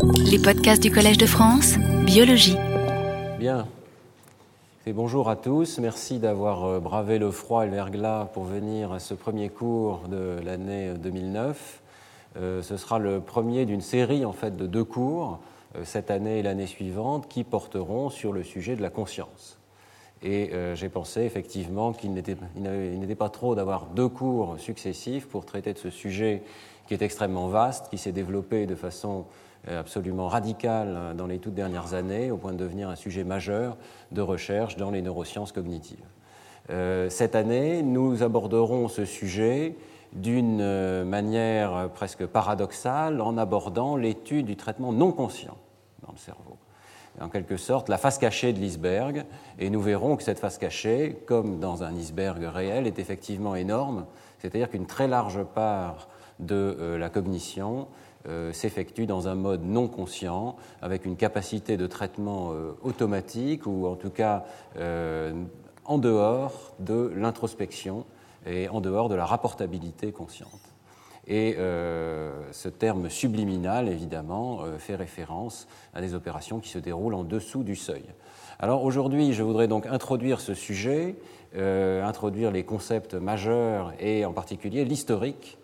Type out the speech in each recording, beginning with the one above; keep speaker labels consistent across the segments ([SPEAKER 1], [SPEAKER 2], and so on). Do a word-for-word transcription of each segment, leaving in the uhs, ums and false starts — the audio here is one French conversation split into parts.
[SPEAKER 1] Les podcasts du Collège de France, Biologie.
[SPEAKER 2] Bien. Et bonjour à tous. Merci d'avoir bravé le froid et le verglas pour venir à ce premier cours de l'année deux mille neuf. Euh, ce sera le premier d'une série en fait, de deux cours, euh, cette année et l'année suivante, qui porteront sur le sujet de la conscience. Et euh, j'ai pensé effectivement qu'il n'était, il il n'était pas trop d'avoir deux cours successifs pour traiter de ce sujet qui est extrêmement vaste, qui s'est développé de façon absolument radicale dans les toutes dernières années, au point de devenir un sujet majeur de recherche dans les neurosciences cognitives. Euh, cette année, nous aborderons ce sujet d'une manière presque paradoxale en abordant l'étude du traitement non conscient dans le cerveau. En quelque sorte, la face cachée de l'iceberg, et nous verrons que cette face cachée, comme dans un iceberg réel, est effectivement énorme, c'est-à-dire qu'une très large part de euh, la cognition Euh, s'effectue dans un mode non conscient, avec une capacité de traitement euh, automatique, ou en tout cas euh, en dehors de l'introspection et en dehors de la rapportabilité consciente. Et euh, ce terme subliminal, évidemment, euh, fait référence à des opérations qui se déroulent en dessous du seuil. Alors aujourd'hui, je voudrais donc introduire ce sujet, euh, introduire les concepts majeurs et en particulier l'historique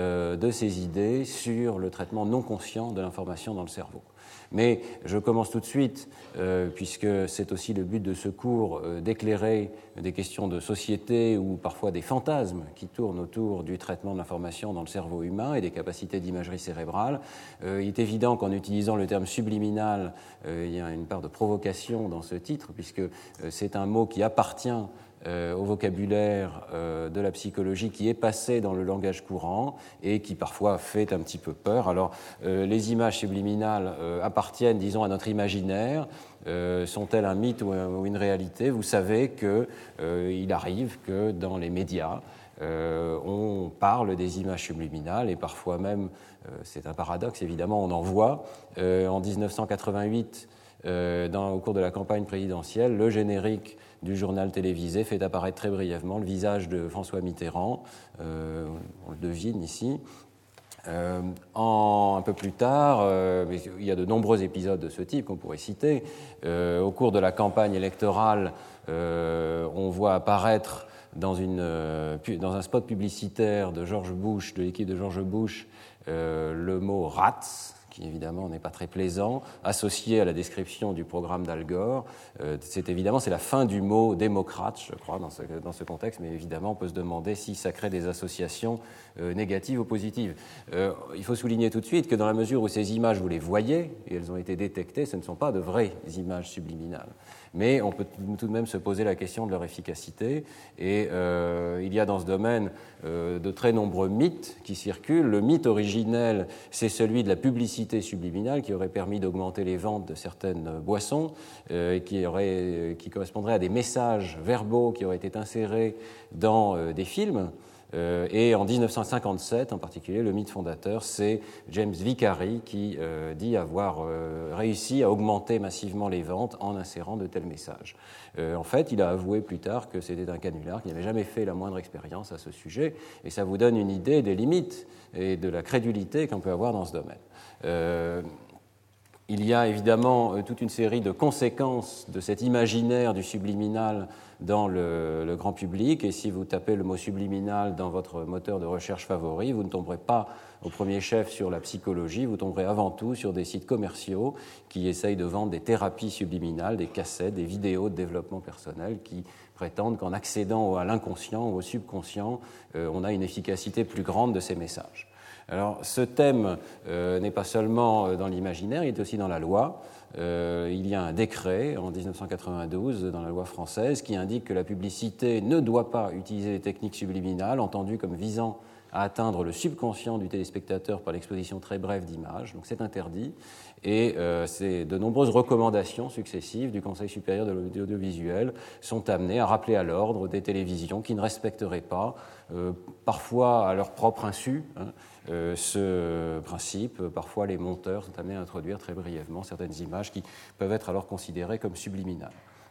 [SPEAKER 2] de ces idées sur le traitement non conscient de l'information dans le cerveau. Mais je commence tout de suite, euh, puisque c'est aussi le but de ce cours, euh, d'éclairer des questions de société ou parfois des fantasmes qui tournent autour du traitement de l'information dans le cerveau humain et des capacités d'imagerie cérébrale. Euh, il est évident qu'en utilisant le terme subliminal, euh, il y a une part de provocation dans ce titre, puisque euh, c'est un mot qui appartient Euh, au vocabulaire euh, de la psychologie qui est passé dans le langage courant et qui parfois fait un petit peu peur. Alors, euh, les images subliminales euh, appartiennent, disons, à notre imaginaire. Euh, sont-elles un mythe ou, un, ou une réalité ? Vous savez qu'il euh, arrive que dans les médias, euh, on parle des images subliminales et parfois même, euh, c'est un paradoxe évidemment, on en voit. Euh, en dix-neuf cent quatre-vingt-huit, euh, dans, au cours de la campagne présidentielle, le générique du journal télévisé fait apparaître très brièvement le visage de François Mitterrand, euh, on le devine ici. Euh, en, un peu plus tard, euh, mais il y a de nombreux épisodes de ce type qu'on pourrait citer. Euh, au cours de la campagne électorale, euh, on voit apparaître dans, une, euh, dans un spot publicitaire de George Bush, de l'équipe de George Bush, euh, le mot « rats », qui évidemment n'est pas très plaisant, associé à la description du programme d'Al Gore. Euh, c'est évidemment c'est la fin du mot démocrate, je crois, dans ce, dans ce contexte, mais évidemment on peut se demander si ça crée des associations euh, négatives ou positives. Euh, il faut souligner tout de suite que dans la mesure où ces images, vous les voyez, et elles ont été détectées, ce ne sont pas de vraies images subliminales. Mais on peut tout de même se poser la question de leur efficacité. Et euh, il y a dans ce domaine euh, de très nombreux mythes qui circulent. Le mythe originel, c'est celui de la publicité subliminale qui aurait permis d'augmenter les ventes de certaines boissons, euh, et qui, aurait, qui correspondrait à des messages verbaux qui auraient été insérés dans euh, des films. Euh, et en dix-neuf cent cinquante-sept, en particulier, le mythe fondateur, c'est James Vicary qui euh, dit avoir euh, réussi à augmenter massivement les ventes en insérant de tels messages. Euh, en fait, il a avoué plus tard que c'était un canular, qu'il n'avait jamais fait la moindre expérience à ce sujet, et ça vous donne une idée des limites et de la crédulité qu'on peut avoir dans ce domaine. Euh, Il y a évidemment toute une série de conséquences de cet imaginaire du subliminal dans le, le grand public, et si vous tapez le mot subliminal dans votre moteur de recherche favori, vous ne tomberez pas au premier chef sur la psychologie, vous tomberez avant tout sur des sites commerciaux qui essayent de vendre des thérapies subliminales, des cassettes, des vidéos de développement personnel qui prétendent qu'en accédant à l'inconscient ou au subconscient, euh, on a une efficacité plus grande de ces messages. Alors, ce thème euh, n'est pas seulement dans l'imaginaire, il est aussi dans la loi. Euh, il y a un décret en dix-neuf cent quatre-vingt-douze dans la loi française qui indique que la publicité ne doit pas utiliser les techniques subliminales, entendues comme visant à atteindre le subconscient du téléspectateur par l'exposition très brève d'images. Donc c'est interdit. Et euh, c'est de nombreuses recommandations successives du Conseil supérieur de l'audiovisuel sont amenées à rappeler à l'ordre des télévisions qui ne respecteraient pas, euh, parfois à leur propre insu, hein, euh, ce principe. Parfois les monteurs sont amenés à introduire très brièvement certaines images qui peuvent être alors considérées comme subliminales.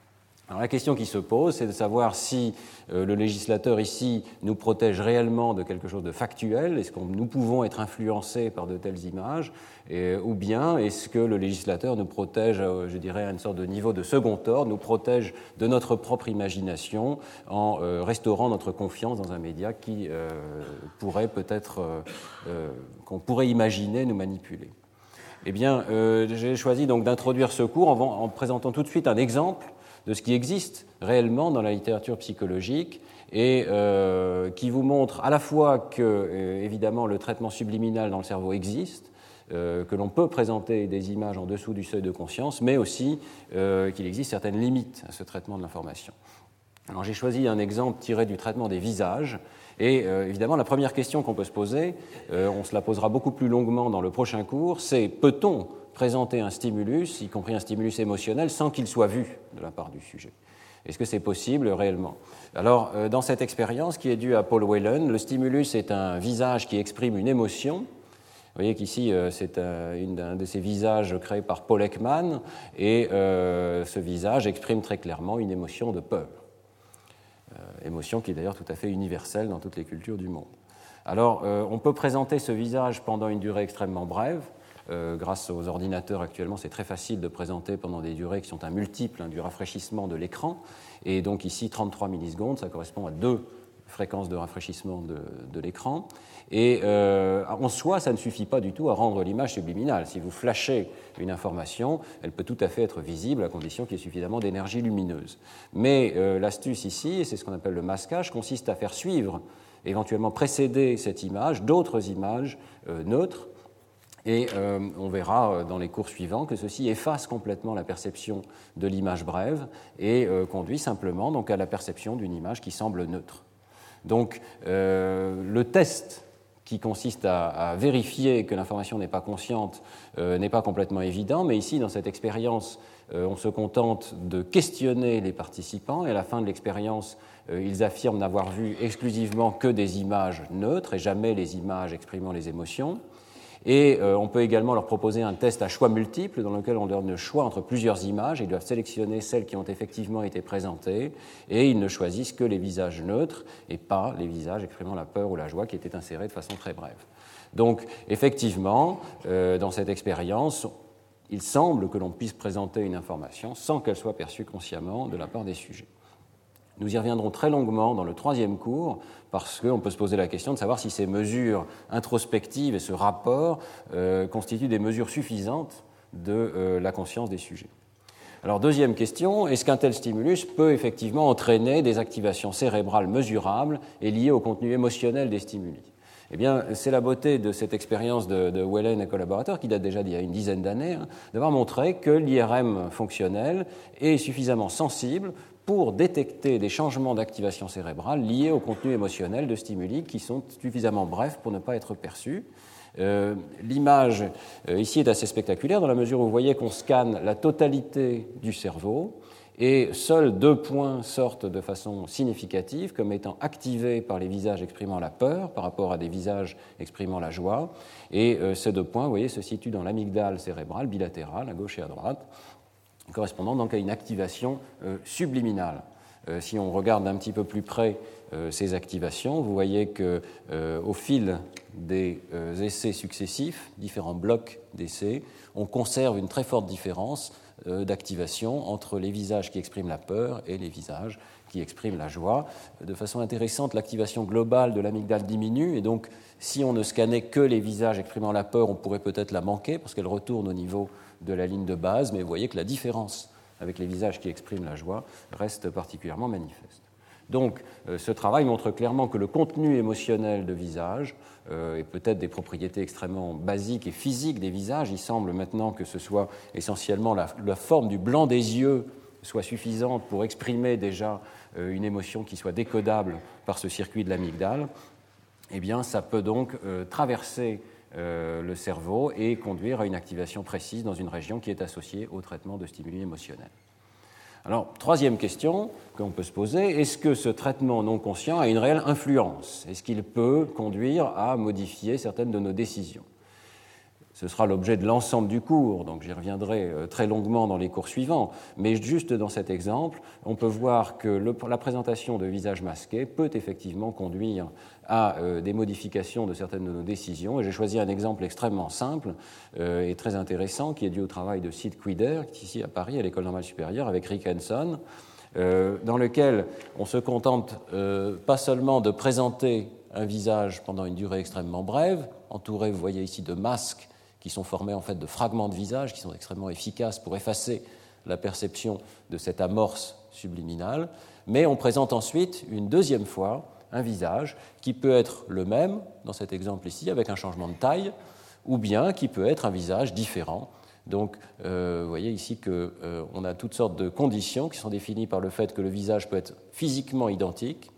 [SPEAKER 2] Alors la question qui se pose, c'est de savoir si euh, le législateur ici nous protège réellement de quelque chose de factuel, est-ce que nous pouvons être influencés par de telles images, et, ou bien est-ce que le législateur nous protège, euh, je dirais, à une sorte de niveau de second ordre, nous protège de notre propre imagination en euh, restaurant notre confiance dans un média qui euh, pourrait peut-être, euh, euh, qu'on pourrait imaginer nous manipuler. Eh bien, euh, j'ai choisi donc d'introduire ce cours en, en présentant tout de suite un exemple de ce qui existe réellement dans la littérature psychologique et euh, qui vous montre à la fois que, euh, évidemment, le traitement subliminal dans le cerveau existe, euh, que l'on peut présenter des images en dessous du seuil de conscience, mais aussi euh, qu'il existe certaines limites à ce traitement de l'information. Alors, j'ai choisi un exemple tiré du traitement des visages. Et euh, évidemment, la première question qu'on peut se poser, euh, on se la posera beaucoup plus longuement dans le prochain cours, c'est peut-on présenter un stimulus, y compris un stimulus émotionnel, sans qu'il soit vu de la part du sujet? Est-ce que c'est possible réellement? Alors, euh, dans cette expérience qui est due à Paul Whelan, le stimulus est un visage qui exprime une émotion. Vous voyez qu'ici, euh, c'est un, une, un de ces visages créés par Paul Ekman, et euh, ce visage exprime très clairement une émotion de peur. Euh, émotion qui est d'ailleurs tout à fait universelle dans toutes les cultures du monde. Alors, euh, on peut présenter ce visage pendant une durée extrêmement brève. Euh, grâce aux ordinateurs actuellement, c'est très facile de présenter pendant des durées qui sont un multiple hein, du rafraîchissement de l'écran. Et donc ici, trente-trois millisecondes, ça correspond à deux fréquences de rafraîchissement de, de l'écran. Et euh, en soi, ça ne suffit pas du tout à rendre l'image subliminale. Si vous flashez une information, elle peut tout à fait être visible à condition qu'il y ait suffisamment d'énergie lumineuse. Mais euh, l'astuce ici, et c'est ce qu'on appelle le masquage, consiste à faire suivre, éventuellement précéder cette image, d'autres images euh, neutres. Et euh, on verra dans les cours suivants que ceci efface complètement la perception de l'image brève et euh, conduit simplement donc, à la perception d'une image qui semble neutre. Donc euh, le test qui consiste à, à vérifier que l'information n'est pas consciente euh, n'est pas complètement évident, mais ici, dans cette expérience, euh, on se contente de questionner les participants et à la fin de l'expérience, euh, ils affirment n'avoir vu exclusivement que des images neutres et jamais les images exprimant les émotions. Et euh, on peut également leur proposer un test à choix multiples dans lequel on leur donne le choix entre plusieurs images. Ils doivent sélectionner celles qui ont effectivement été présentées et ils ne choisissent que les visages neutres et pas les visages exprimant la peur ou la joie qui étaient insérés de façon très brève. Donc effectivement, euh, dans cette expérience, il semble que l'on puisse présenter une information sans qu'elle soit perçue consciemment de la part des sujets. Nous y reviendrons très longuement dans le troisième cours parce qu'on peut se poser la question de savoir si ces mesures introspectives et ce rapport euh, constituent des mesures suffisantes de euh, la conscience des sujets. Alors, deuxième question, est-ce qu'un tel stimulus peut effectivement entraîner des activations cérébrales mesurables et liées au contenu émotionnel des stimuli? Eh bien, c'est la beauté de cette expérience de, de Whelan et collaborateurs, qui date déjà d'il y a une dizaine d'années, hein, d'avoir montré que l'I R M fonctionnel est suffisamment sensible pour détecter des changements d'activation cérébrale liés au contenu émotionnel de stimuli qui sont suffisamment brefs pour ne pas être perçus. Euh, l'image euh, ici est assez spectaculaire dans la mesure où vous voyez qu'on scanne la totalité du cerveau et seuls deux points sortent de façon significative comme étant activés par les visages exprimant la peur par rapport à des visages exprimant la joie. Et euh, ces deux points, vous voyez, se situent dans l'amygdale cérébrale bilatérale à gauche et à droite, correspondant donc à une activation euh, subliminale. Euh, si on regarde d'un petit peu plus près euh, ces activations, vous voyez qu'au euh, fil des euh, essais successifs, différents blocs d'essais, on conserve une très forte différence euh, d'activation entre les visages qui expriment la peur et les visages qui expriment la joie. De façon intéressante, l'activation globale de l'amygdale diminue, et donc si on ne scannait que les visages exprimant la peur, on pourrait peut-être la manquer parce qu'elle retourne au niveau de la ligne de base, mais vous voyez que la différence avec les visages qui expriment la joie reste particulièrement manifeste. Donc, euh, ce travail montre clairement que le contenu émotionnel de visage euh, et peut-être des propriétés extrêmement basiques et physiques des visages, il semble maintenant que ce soit essentiellement la, la forme du blanc des yeux soit suffisante pour exprimer déjà euh, une émotion qui soit décodable par ce circuit de l'amygdale, eh bien, ça peut donc euh, traverser Euh, le cerveau et conduire à une activation précise dans une région qui est associée au traitement de stimuli émotionnels. Alors, troisième question qu'on peut se poser, est-ce que ce traitement non conscient a une réelle influence? Est-ce qu'il peut conduire à modifier certaines de nos décisions? Ce sera l'objet de l'ensemble du cours, donc j'y reviendrai très longuement dans les cours suivants. Mais juste dans cet exemple, on peut voir que le, la présentation de visages masqués peut effectivement conduire à euh, des modifications de certaines de nos décisions. Et j'ai choisi un exemple extrêmement simple euh, et très intéressant qui est dû au travail de Sid Quider, qui est ici à Paris, à l'École normale supérieure, avec Rick Henson, euh, dans lequel on se contente euh, pas seulement de présenter un visage pendant une durée extrêmement brève, entouré, vous voyez ici, de masques qui sont formés en fait de fragments de visage qui sont extrêmement efficaces pour effacer la perception de cette amorce subliminale, mais on présente ensuite une deuxième fois un visage qui peut être le même, dans cet exemple ici, avec un changement de taille, ou bien qui peut être un visage différent. Donc, euh, vous voyez ici qu'on euh, a toutes sortes de conditions qui sont définies par le fait que le visage peut être physiquement identique,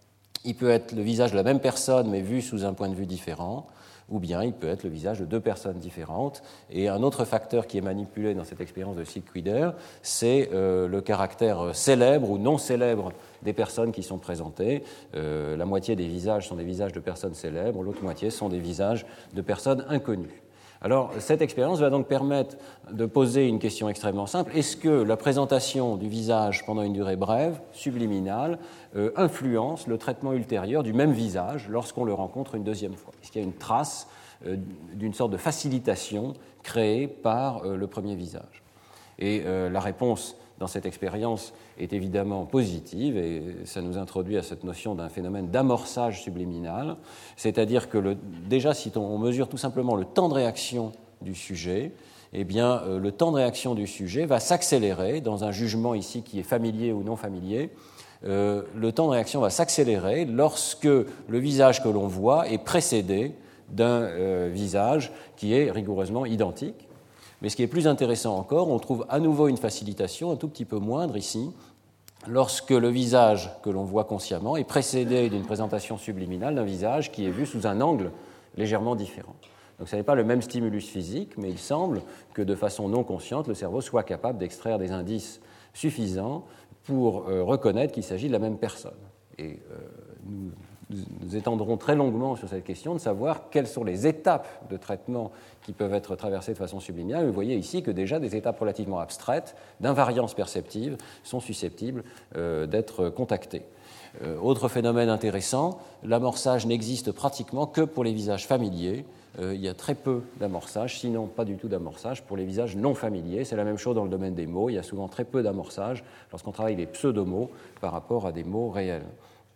[SPEAKER 2] il peut être le visage de la même personne, mais vu sous un point de vue différent, ou bien il peut être le visage de deux personnes différentes. Et un autre facteur qui est manipulé dans cette expérience de Sid Quider, c'est euh, le caractère célèbre ou non célèbre des personnes qui sont présentées. Euh, la moitié des visages sont des visages de personnes célèbres, l'autre moitié sont des visages de personnes inconnues. Alors, cette expérience va donc permettre de poser une question extrêmement simple. Est-ce que la présentation du visage pendant une durée brève, subliminale, euh, influence le traitement ultérieur du même visage lorsqu'on le rencontre une deuxième fois? Est-ce qu'il y a une trace euh, d'une sorte de facilitation créée par euh, le premier visage? Et euh, la réponse dans cette expérience est évidemment positive, et ça nous introduit à cette notion d'un phénomène d'amorçage subliminal, c'est-à-dire que le, déjà, si on mesure tout simplement le temps de réaction du sujet, eh bien, euh, le temps de réaction du sujet va s'accélérer dans un jugement ici qui est familier ou non familier. Euh, le temps de réaction va s'accélérer lorsque le visage que l'on voit est précédé d'un euh, visage qui est rigoureusement identique. Mais ce qui est plus intéressant encore, on trouve à nouveau une facilitation un tout petit peu moindre ici, lorsque le visage que l'on voit consciemment est précédé d'une présentation subliminale d'un visage qui est vu sous un angle légèrement différent. Donc ce n'est pas le même stimulus physique, mais il semble que de façon non consciente, le cerveau soit capable d'extraire des indices suffisants pour euh, reconnaître qu'il s'agit de la même personne. Et euh, nous, nous étendrons très longuement sur cette question de savoir quelles sont les étapes de traitement qui peuvent être traversées de façon subliminale. Vous voyez ici que déjà des étapes relativement abstraites d'invariance perceptive sont susceptibles euh, d'être contactées. Euh, autre phénomène intéressant, l'amorçage n'existe pratiquement que pour les visages familiers. Euh, il y a très peu d'amorçage, sinon pas du tout d'amorçage pour les visages non familiers. C'est la même chose dans le domaine des mots. Il y a souvent très peu d'amorçage lorsqu'on travaille les pseudomots par rapport à des mots réels.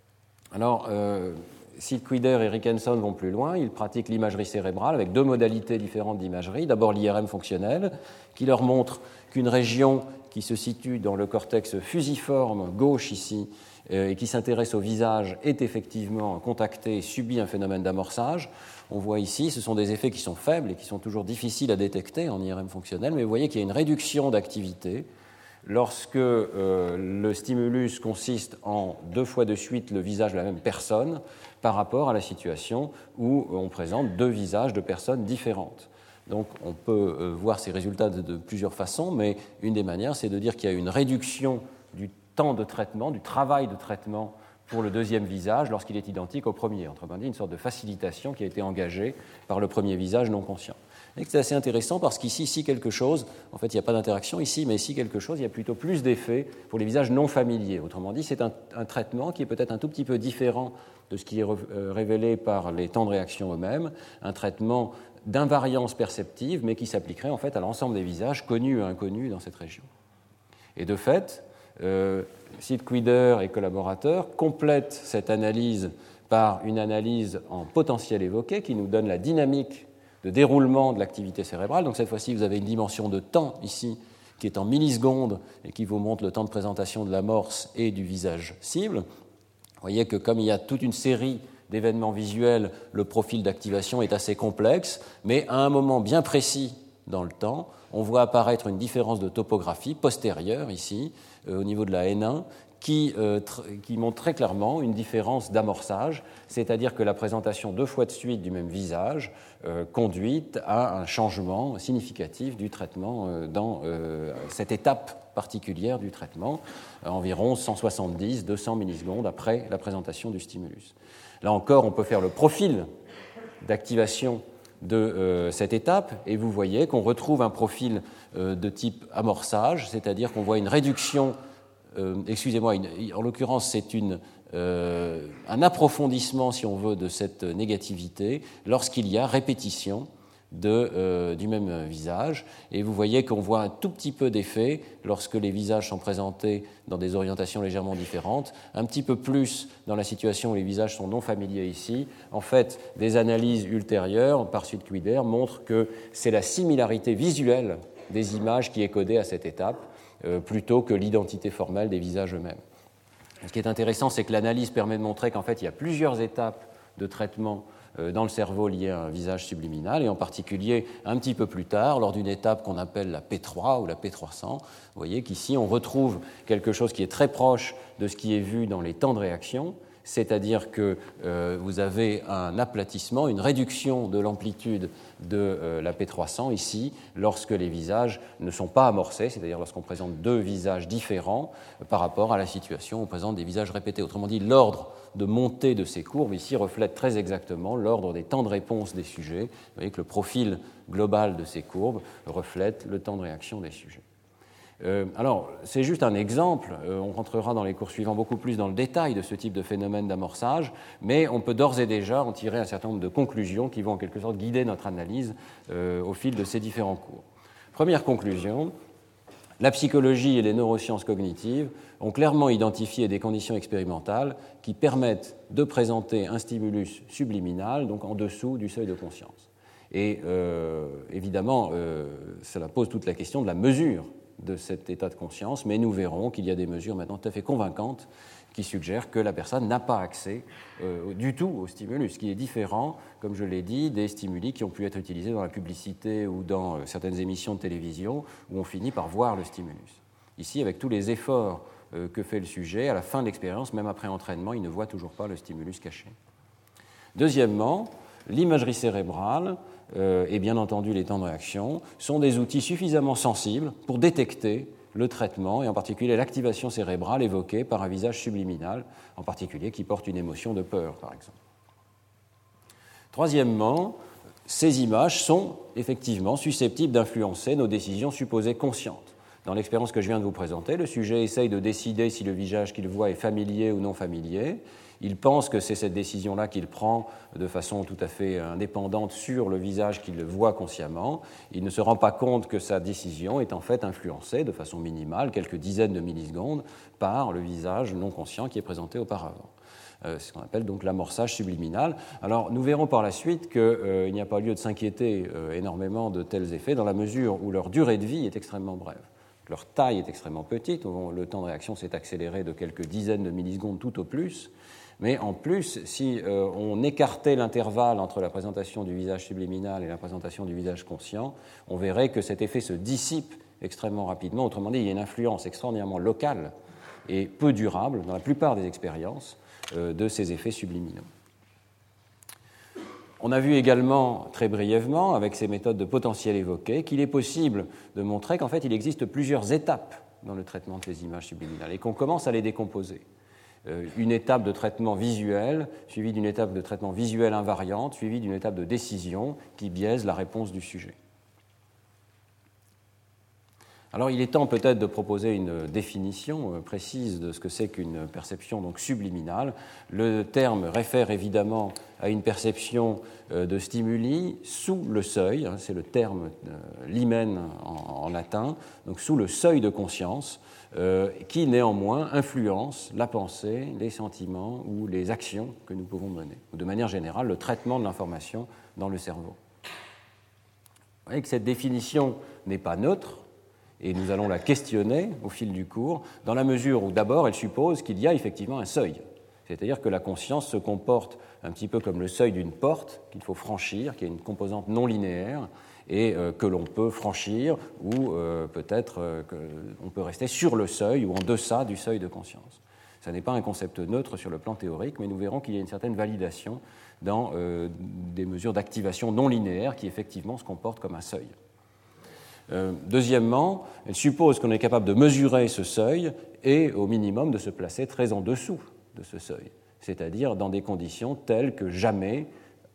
[SPEAKER 2] Alors, euh, Sid Quider et Rick Henson vont plus loin. Ils pratiquent l'imagerie cérébrale avec deux modalités différentes d'imagerie. D'abord l'I R M fonctionnel, qui leur montre qu'une région qui se situe dans le cortex fusiforme gauche ici euh, et qui s'intéresse au visage est effectivement contactée et subit un phénomène d'amorçage. On voit ici, ce sont des effets qui sont faibles et qui sont toujours difficiles à détecter en I R M fonctionnel, mais vous voyez qu'il y a une réduction d'activité lorsque euh, le stimulus consiste en deux fois de suite le visage de la même personne par rapport à la situation où on présente deux visages de personnes différentes. Donc on peut euh, voir ces résultats de, de plusieurs façons, mais une des manières, c'est de dire qu'il y a une réduction du temps de traitement, du travail de traitement pour le deuxième visage lorsqu'il est identique au premier. Autrement dit, une sorte de facilitation qui a été engagée par le premier visage non conscient. Et c'est assez intéressant parce qu'ici, si quelque chose, en fait, il n'y a pas d'interaction ici, mais ici quelque chose, il y a plutôt plus d'effet pour les visages non familiers. Autrement dit, c'est un, un traitement qui est peut-être un tout petit peu différent de ce qui est re, euh, révélé par les temps de réaction eux-mêmes, un traitement d'invariance perceptive, mais qui s'appliquerait en fait à l'ensemble des visages connus et inconnus dans cette région. Et de fait, euh, Sid Quider et collaborateurs complètent cette analyse par une analyse en potentiel évoqué qui nous donne la dynamique de déroulement de l'activité cérébrale. Donc cette fois-ci, vous avez une dimension de temps ici qui est en millisecondes et qui vous montre le temps de présentation de l'amorce et du visage cible. Vous voyez que comme il y a toute une série d'événements visuels, le profil d'activation est assez complexe, mais à un moment bien précis dans le temps, on voit apparaître une différence de topographie postérieure ici, euh, au niveau de la N un, Qui, euh, tr- qui montre très clairement une différence d'amorçage, c'est-à-dire que la présentation deux fois de suite du même visage euh, conduit à un changement significatif du traitement euh, dans euh, cette étape particulière du traitement, à environ cent soixante-dix à deux cents millisecondes après la présentation du stimulus. Là encore, on peut faire le profil d'activation de euh, cette étape, et vous voyez qu'on retrouve un profil euh, de type amorçage, c'est-à-dire qu'on voit une réduction, euh, excusez-moi, une, en l'occurrence c'est une, euh, un approfondissement, si on veut, de cette négativité lorsqu'il y a répétition de, euh, du même visage. Et vous voyez qu'on voit un tout petit peu d'effet lorsque les visages sont présentés dans des orientations légèrement différentes, un petit peu plus dans la situation où les visages sont non familiers ici. En fait, des analyses ultérieures par Sudquidder montrent que c'est la similarité visuelle des images qui est codée à cette étape, euh, plutôt que l'identité formelle des visages eux-mêmes. Ce qui est intéressant, c'est que l'analyse permet de montrer qu'en fait, il y a plusieurs étapes de traitement dans le cerveau lié à un visage subliminal, et en particulier un petit peu plus tard, lors d'une étape qu'on appelle la P trois ou la P trois cents. Vous voyez qu'ici, on retrouve quelque chose qui est très proche de ce qui est vu dans les temps de réaction, c'est-à-dire que euh, vous avez un aplatissement, une réduction de l'amplitude de euh, la P trois cents ici, lorsque les visages ne sont pas amorcés, c'est-à-dire lorsqu'on présente deux visages différents euh, par rapport à la situation où on présente des visages répétés. Autrement dit, l'ordre de montée de ces courbes ici reflète très exactement l'ordre des temps de réponse des sujets. Vous voyez que le profil global de ces courbes reflète le temps de réaction des sujets. Euh, alors, c'est juste un exemple, euh, on rentrera dans les cours suivants beaucoup plus dans le détail de ce type de phénomène d'amorçage, mais on peut d'ores et déjà en tirer un certain nombre de conclusions qui vont en quelque sorte guider notre analyse euh, au fil de ces différents cours. Première conclusion, la psychologie et les neurosciences cognitives ont clairement identifié des conditions expérimentales qui permettent de présenter un stimulus subliminal, donc en dessous du seuil de conscience. Et euh, évidemment, euh, cela pose toute la question de la mesure de cet état de conscience, mais nous verrons qu'il y a des mesures maintenant tout à fait convaincantes qui suggèrent que la personne n'a pas accès euh, du tout au stimulus, ce qui est différent, comme je l'ai dit, des stimuli qui ont pu être utilisés dans la publicité ou dans euh, certaines émissions de télévision où on finit par voir le stimulus. Ici, avec tous les efforts euh, que fait le sujet, à la fin de l'expérience, même après entraînement, il ne voit toujours pas le stimulus caché. Deuxièmement, l'imagerie cérébrale euh, et bien entendu les temps de réaction sont des outils suffisamment sensibles pour détecter le traitement et en particulier l'activation cérébrale évoquée par un visage subliminal, en particulier qui porte une émotion de peur, par exemple. Troisièmement, ces images sont effectivement susceptibles d'influencer nos décisions supposées conscientes. Dans l'expérience que je viens de vous présenter, le sujet essaye de décider si le visage qu'il voit est familier ou non familier. Il pense que c'est cette décision-là qu'il prend de façon tout à fait indépendante sur le visage qu'il voit consciemment. Il ne se rend pas compte que sa décision est en fait influencée de façon minimale, quelques dizaines de millisecondes, par le visage non conscient qui est présenté auparavant. Euh, c'est ce qu'on appelle donc l'amorçage subliminal. Alors nous verrons par la suite qu'il euh, n'y a pas lieu de s'inquiéter euh, énormément de tels effets dans la mesure où leur durée de vie est extrêmement brève. Leur taille est extrêmement petite, le temps de réaction s'est accéléré de quelques dizaines de millisecondes tout au plus. Mais en plus, si euh, on écartait l'intervalle entre la présentation du visage subliminal et la présentation du visage conscient, on verrait que cet effet se dissipe extrêmement rapidement. Autrement dit, il y a une influence extraordinairement locale et peu durable, dans la plupart des expériences, euh, de ces effets subliminaux. On a vu également, très brièvement, avec ces méthodes de potentiel évoquées, qu'il est possible de montrer qu'en fait, il existe plusieurs étapes dans le traitement de ces images subliminales et qu'on commence à les décomposer. Une étape de traitement visuel, suivie d'une étape de traitement visuel invariante, suivie d'une étape de décision qui biaise la réponse du sujet. Alors il est temps peut-être de proposer une définition précise de ce que c'est qu'une perception donc subliminale. Le terme réfère évidemment à une perception de stimuli sous le seuil, c'est le terme limen en, en latin, donc sous le seuil de conscience, euh, qui néanmoins influence la pensée, les sentiments ou les actions que nous pouvons mener, ou de manière générale le traitement de l'information dans le cerveau. Vous voyez que cette définition n'est pas neutre, et nous allons la questionner au fil du cours, dans la mesure où d'abord elle suppose qu'il y a effectivement un seuil. C'est-à-dire que la conscience se comporte un petit peu comme le seuil d'une porte qu'il faut franchir, qui est une composante non linéaire, et euh, que l'on peut franchir, ou euh, peut-être euh, qu'on peut rester sur le seuil ou en deçà du seuil de conscience. Ce n'est pas un concept neutre sur le plan théorique, mais nous verrons qu'il y a une certaine validation dans euh, des mesures d'activation non linéaires qui effectivement se comportent comme un seuil. Euh, deuxièmement, elle suppose qu'on est capable de mesurer ce seuil et au minimum de se placer très en dessous de ce seuil, c'est-à-dire dans des conditions telles que jamais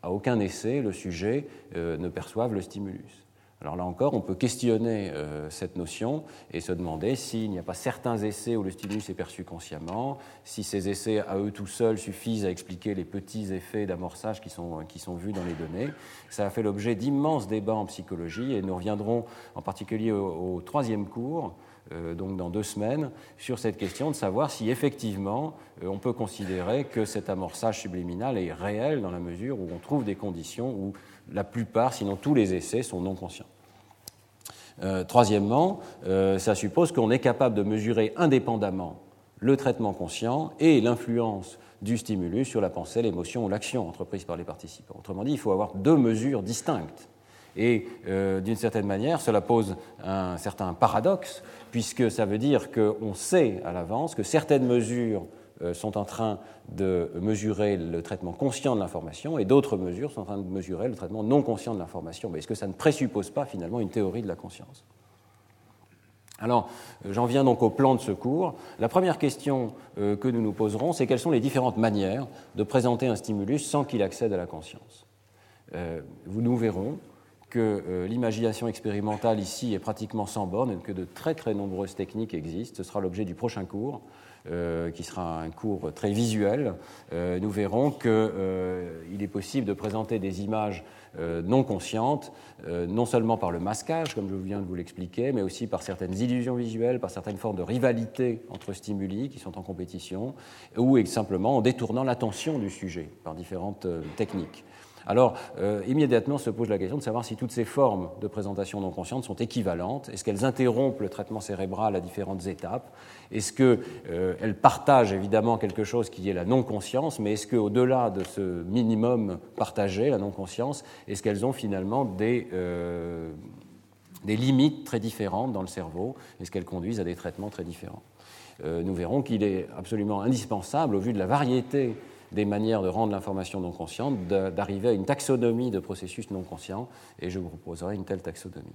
[SPEAKER 2] à aucun essai, le sujet euh, ne perçoive le stimulus. Alors là encore, on peut questionner euh, cette notion et se demander s'il n'y a pas certains essais où le stimulus est perçu consciemment, si ces essais à eux tout seuls suffisent à expliquer les petits effets d'amorçage qui sont, qui sont vus dans les données. Ça a fait l'objet d'immenses débats en psychologie et nous reviendrons en particulier au, au troisième cours, euh, donc dans deux semaines, sur cette question de savoir si effectivement euh, on peut considérer que cet amorçage subliminal est réel dans la mesure où on trouve des conditions où la plupart, sinon tous les essais, sont non conscients. Euh, troisièmement, euh, ça suppose qu'on est capable de mesurer indépendamment le traitement conscient et l'influence du stimulus sur la pensée, l'émotion ou l'action entreprise par les participants. Autrement dit, il faut avoir deux mesures distinctes. Et euh, d'une certaine manière, cela pose un certain paradoxe, puisque ça veut dire qu'on sait à l'avance que certaines mesures euh, sont en train de mesurer le traitement conscient de l'information et d'autres mesures sont en train de mesurer le traitement non conscient de l'information. Mais est-ce que ça ne présuppose pas finalement une théorie de la conscience ? Alors, j'en viens donc au plan de ce cours. La première question euh, que nous nous poserons, c'est quelles sont les différentes manières de présenter un stimulus sans qu'il accède à la conscience. Euh, nous verrons que euh, l'imagination expérimentale ici est pratiquement sans borne et que de très très nombreuses techniques existent. Ce sera l'objet du prochain cours, euh, qui sera un cours très visuel. Euh, nous verrons qu'il euh, est possible de présenter des images euh, non conscientes, euh, non seulement par le masquage, comme je viens de vous l'expliquer, mais aussi par certaines illusions visuelles, par certaines formes de rivalité entre stimuli qui sont en compétition, ou simplement en détournant l'attention du sujet par différentes euh, techniques. Alors, euh, immédiatement se pose la question de savoir si toutes ces formes de présentation non consciente sont équivalentes. Est-ce qu'elles interrompent le traitement cérébral à différentes étapes ? Est-ce qu'elles euh, partagent évidemment quelque chose qui est la non-conscience, mais est-ce qu'au-delà de ce minimum partagé, la non-conscience, est-ce qu'elles ont finalement des, euh, des limites très différentes dans le cerveau ? Est-ce qu'elles conduisent à des traitements très différents ? euh, Nous verrons qu'il est absolument indispensable, au vu de la variété des manières de rendre l'information non consciente, d'arriver à une taxonomie de processus non conscients, et je vous proposerai une telle taxonomie.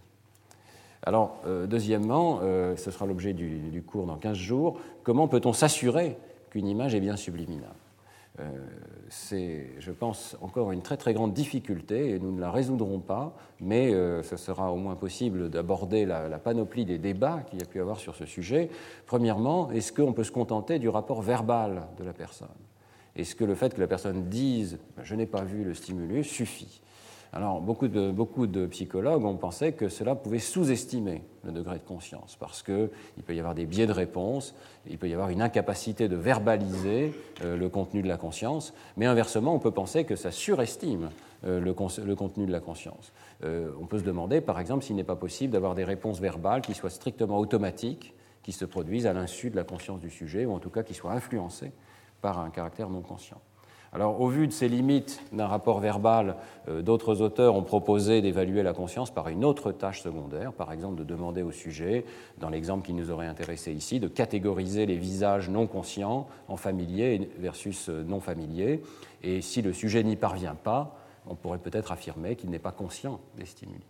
[SPEAKER 2] Alors, euh, deuxièmement, euh, ce sera l'objet du, du cours dans quinze jours, comment peut-on s'assurer qu'une image est bien subliminale ? euh, C'est, je pense, encore une très très grande difficulté, et nous ne la résoudrons pas, mais euh, ce sera au moins possible d'aborder la, la panoplie des débats qu'il y a pu avoir sur ce sujet. Premièrement, est-ce qu'on peut se contenter du rapport verbal de la personne ? Est-ce que le fait que la personne dise « je n'ai pas vu le stimulus » suffit ? Alors, beaucoup de, beaucoup de psychologues ont pensé que cela pouvait sous-estimer le degré de conscience, parce qu'il peut y avoir des biais de réponse, il peut y avoir une incapacité de verbaliser euh, le contenu de la conscience, mais inversement, on peut penser que ça surestime euh, le, con- le contenu de la conscience. Euh, on peut se demander, par exemple, s'il n'est pas possible d'avoir des réponses verbales qui soient strictement automatiques, qui se produisent à l'insu de la conscience du sujet, ou en tout cas qui soient influencées par un caractère non conscient. Alors, au vu de ces limites d'un rapport verbal, euh, d'autres auteurs ont proposé d'évaluer la conscience par une autre tâche secondaire, par exemple de demander au sujet, dans l'exemple qui nous aurait intéressé ici, de catégoriser les visages non conscients en familiers versus non familiers, et si le sujet n'y parvient pas, on pourrait peut-être affirmer qu'il n'est pas conscient des stimuli.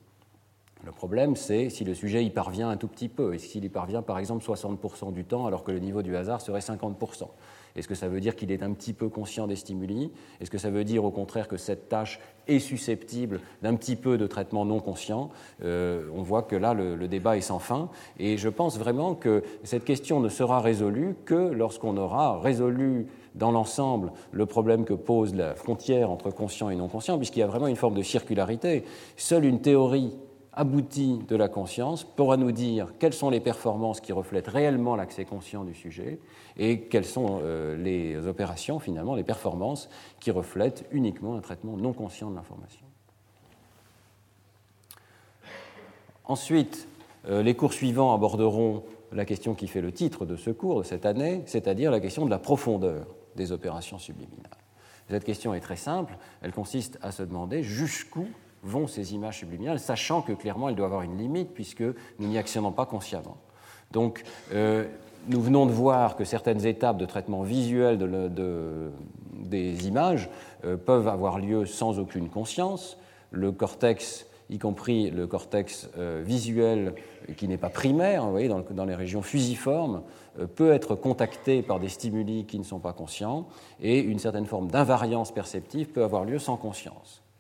[SPEAKER 2] Le problème, c'est si le sujet y parvient un tout petit peu, et s'il y parvient par exemple soixante pour cent du temps, alors que le niveau du hasard serait cinquante pour cent. Est-ce que ça veut dire qu'il est un petit peu conscient des stimuli ? Est-ce que ça veut dire au contraire que cette tâche est susceptible d'un petit peu de traitement non conscient ? euh, On voit que là, le, le débat est sans fin, et je pense vraiment que cette question ne sera résolue que lorsqu'on aura résolu dans l'ensemble le problème que pose la frontière entre conscient et non conscient, puisqu'il y a vraiment une forme de circularité. Seule une théorie aboutie de la conscience pourra nous dire quelles sont les performances qui reflètent réellement l'accès conscient du sujet et quelles sont euh, les opérations, finalement, les performances qui reflètent uniquement un traitement non conscient de l'information. Ensuite, euh, les cours suivants aborderont la question qui fait le titre de ce cours de cette année, c'est-à-dire la question de la profondeur des opérations subliminales. Cette question est très simple, elle consiste à se demander jusqu'où vont ces images subliminales, sachant que clairement elles doivent avoir une limite puisque nous n'y accédons pas consciemment. Donc, euh, nous venons de voir que certaines étapes de traitement visuel de le, de, des images euh, peuvent avoir lieu sans aucune conscience. Le cortex, y compris le cortex euh, visuel qui n'est pas primaire, vous voyez, dans, dans les régions fusiformes, euh, peut être contacté par des stimuli qui ne sont pas conscients et une certaine forme d'invariance perceptive peut avoir lieu sans conscience.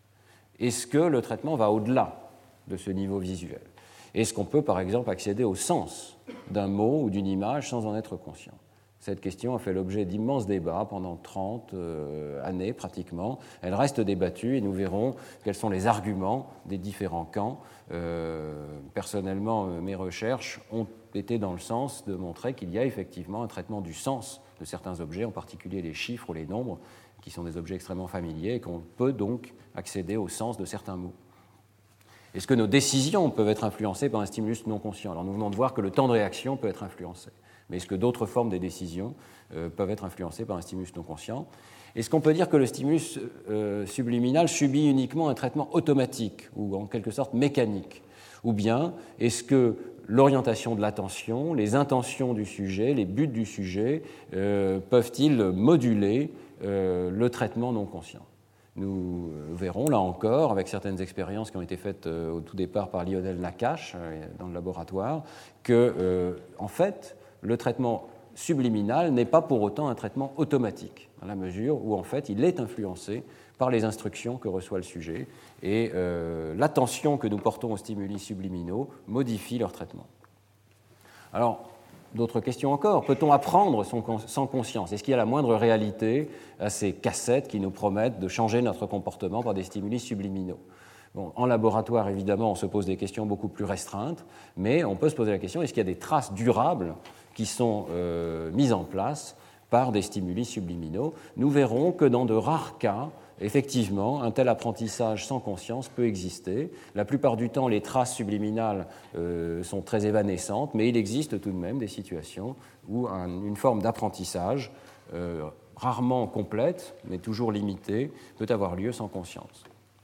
[SPEAKER 2] Est-ce que le traitement va au-delà de ce niveau visuel? Est-ce qu'on peut, par exemple, accéder au sens d'un mot ou d'une image sans en être conscient? Cette question a fait l'objet d'immenses débats pendant trente euh, années pratiquement. Elle reste débattue et nous verrons quels sont les arguments des différents camps. Euh, personnellement, mes recherches ont été dans le sens de montrer qu'il y a effectivement un traitement du sens de certains objets, en particulier les chiffres ou les nombres, qui sont des objets extrêmement familiers et qu'on peut donc accéder au sens de certains mots. Est-ce que nos décisions peuvent être influencées par un stimulus non conscient? Alors nous venons de voir que le temps de réaction peut être influencé. Mais est-ce que d'autres formes des décisions euh, peuvent être influencées par un stimulus non conscient? Est-ce qu'on peut dire que le stimulus euh, subliminal subit uniquement un traitement automatique ou en quelque sorte mécanique? Ou bien est-ce que l'orientation de l'attention, les intentions du sujet, les buts du sujet euh, peuvent-ils moduler euh, le traitement non conscient? Nous verrons là encore, avec certaines expériences qui ont été faites euh, au tout départ par Lionel Nakache euh, dans le laboratoire, que euh, en fait, le traitement subliminal n'est pas pour autant un traitement automatique, dans la mesure où en fait il est influencé par les instructions que reçoit le sujet et euh, l'attention que nous portons aux stimuli subliminaux modifie leur traitement. Alors, d'autres questions encore. Peut-on apprendre sans conscience? Est-ce qu'il y a la moindre réalité à ces cassettes qui nous promettent de changer notre comportement par des stimuli subliminaux? Bon, en laboratoire, évidemment, on se pose des questions beaucoup plus restreintes, mais on peut se poser la question, est-ce qu'il y a des traces durables qui sont euh, mises en place par des stimuli subliminaux? Nous verrons que dans de rares cas, effectivement, un tel apprentissage sans conscience peut exister. La plupart du temps, les traces subliminales euh, sont très évanescentes, mais il existe tout de même des situations où un, une forme d'apprentissage, euh, rarement complète, mais toujours limitée, peut avoir lieu sans conscience.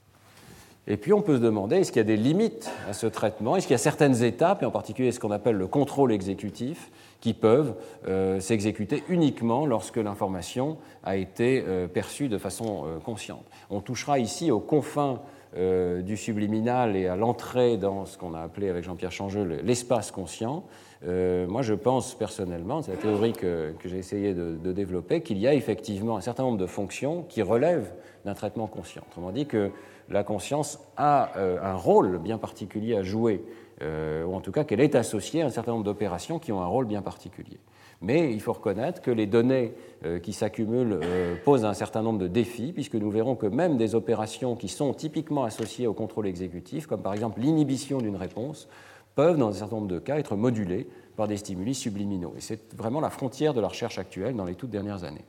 [SPEAKER 2] Et puis on peut se demander, est-ce qu'il y a des limites à ce traitement? Est-ce qu'il y a certaines étapes, et en particulier ce qu'on appelle le contrôle exécutif, qui peuvent euh, s'exécuter uniquement lorsque l'information a été euh, perçue de façon euh, consciente? On touchera ici aux confins euh, du subliminal et à l'entrée dans ce qu'on a appelé avec Jean-Pierre Changeux l'espace conscient. Euh, moi je pense personnellement, c'est la théorie que, que j'ai essayé de, de développer, qu'il y a effectivement un certain nombre de fonctions qui relèvent d'un traitement conscient. Autrement dit que la conscience a euh, un rôle bien particulier à jouer, euh, ou en tout cas qu'elle est associée à un certain nombre d'opérations qui ont un rôle bien particulier. Mais il faut reconnaître que les données euh, qui s'accumulent euh, posent un certain nombre de défis, puisque nous verrons que même des opérations qui sont typiquement associées au contrôle exécutif, comme par exemple l'inhibition d'une réponse, peuvent dans un certain nombre de cas être modulées par des stimuli subliminaux. Et c'est vraiment la frontière de la recherche actuelle dans les toutes dernières années.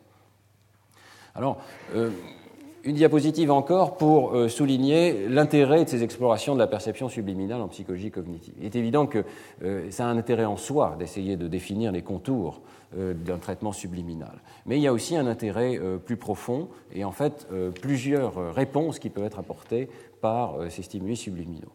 [SPEAKER 2] Alors, euh, une diapositive encore pour euh, souligner l'intérêt de ces explorations de la perception subliminale en psychologie cognitive. Il est évident que euh, ça a un intérêt en soi d'essayer de définir les contours euh, d'un traitement subliminal. Mais il y a aussi un intérêt euh, plus profond et en fait euh, plusieurs réponses qui peuvent être apportées par euh, ces stimuli subliminaux.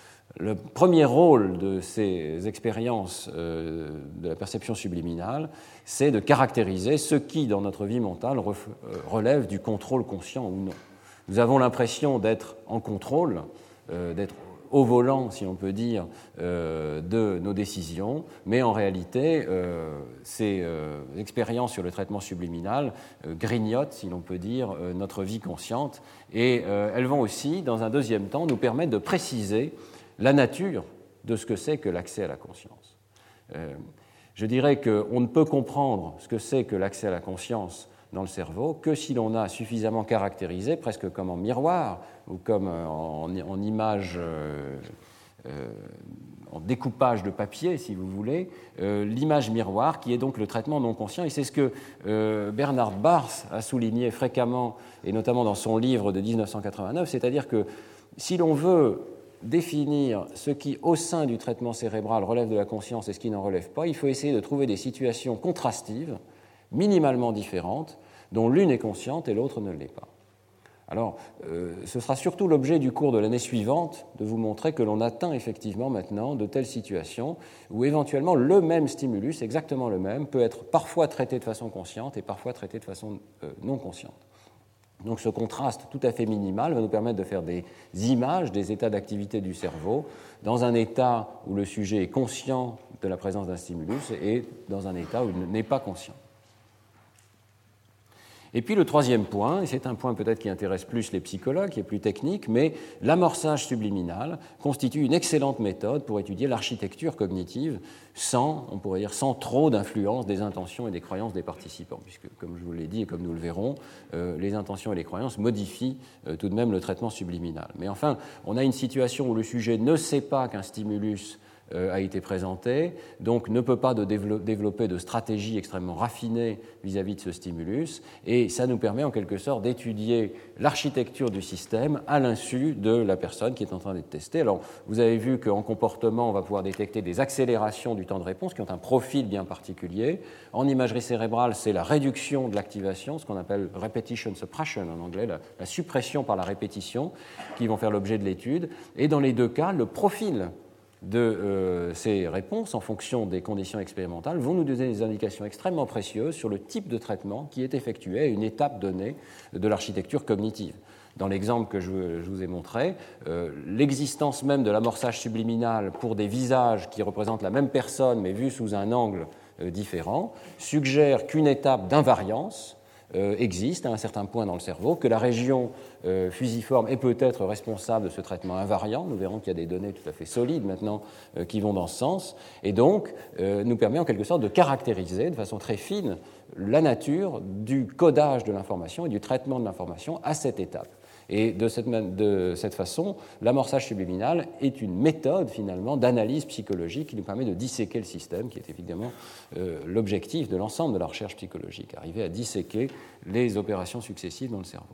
[SPEAKER 2] Le premier rôle de ces expériences euh, de la perception subliminale, c'est de caractériser ce qui, dans notre vie mentale, ref, euh, relève du contrôle conscient ou non. Nous avons l'impression d'être en contrôle, euh, d'être au volant, si on peut dire, euh, de nos décisions, mais en réalité, euh, ces euh, expériences sur le traitement subliminal euh, grignotent, si l'on peut dire, euh, notre vie consciente, et euh, elles vont aussi, dans un deuxième temps, nous permettre de préciser la nature de ce que c'est que l'accès à la conscience. Euh, je dirais qu'on ne peut comprendre ce que c'est que l'accès à la conscience dans le cerveau que si l'on a suffisamment caractérisé, presque comme en miroir ou comme en, en image, euh, euh, en découpage de papier, si vous voulez, euh, l'image miroir qui est donc le traitement non conscient. Et c'est ce que euh, Bernard Baars a souligné fréquemment, et notamment dans son livre de dix-neuf cent quatre-vingt-neuf, c'est-à-dire que si l'on veut définir ce qui, au sein du traitement cérébral, relève de la conscience et ce qui n'en relève pas, il faut essayer de trouver des situations contrastives, minimalement différentes, dont l'une est consciente et l'autre ne l'est pas. Alors, euh, ce sera surtout l'objet du cours de l'année suivante de vous montrer que l'on atteint effectivement maintenant de telles situations où éventuellement le même stimulus, exactement le même, peut être parfois traité de façon consciente et parfois traité de façon euh, non consciente. Donc ce contraste tout à fait minimal va nous permettre de faire des images des états d'activité du cerveau dans un état où le sujet est conscient de la présence d'un stimulus et dans un état où il n'est pas conscient. Et puis le troisième point, et c'est un point peut-être qui intéresse plus les psychologues, qui est plus technique, mais l'amorçage subliminal constitue une excellente méthode pour étudier l'architecture cognitive sans, on pourrait dire, sans trop d'influence des intentions et des croyances des participants, puisque, comme je vous l'ai dit et comme nous le verrons, euh, les intentions et les croyances modifient euh, tout de même le traitement subliminal. Mais enfin, on a une situation où le sujet ne sait pas qu'un stimulus a été présenté, donc ne peut pas de développer de stratégie extrêmement raffinée vis-à-vis de ce stimulus, et ça nous permet en quelque sorte d'étudier l'architecture du système à l'insu de la personne qui est en train d'être testée. Alors, vous avez vu qu'en comportement, on va pouvoir détecter des accélérations du temps de réponse qui ont un profil bien particulier. En imagerie cérébrale, c'est la réduction de l'activation, ce qu'on appelle repetition suppression en anglais, la, la suppression par la répétition, qui vont faire l'objet de l'étude. Et dans les deux cas, le profil de euh, ces réponses en fonction des conditions expérimentales vont nous donner des indications extrêmement précieuses sur le type de traitement qui est effectué à une étape donnée de l'architecture cognitive. Dans l'exemple que je, je vous ai montré, euh, l'existence même de l'amorçage subliminal pour des visages qui représentent la même personne mais vus sous un angle euh, différent suggère qu'une étape d'invariance euh, existe à un certain point dans le cerveau, que la région euh, fusiforme est peut-être responsable de ce traitement invariant. Nous verrons qu'il y a des données tout à fait solides maintenant euh, qui vont dans ce sens, et donc euh, nous permet en quelque sorte de caractériser de façon très fine la nature du codage de l'information et du traitement de l'information à cette étape. Et de cette, de cette façon, l'amorçage subliminal est une méthode finalement d'analyse psychologique qui nous permet de disséquer le système, qui est évidemment euh, l'objectif de l'ensemble de la recherche psychologique, arriver à disséquer les opérations successives dans le cerveau.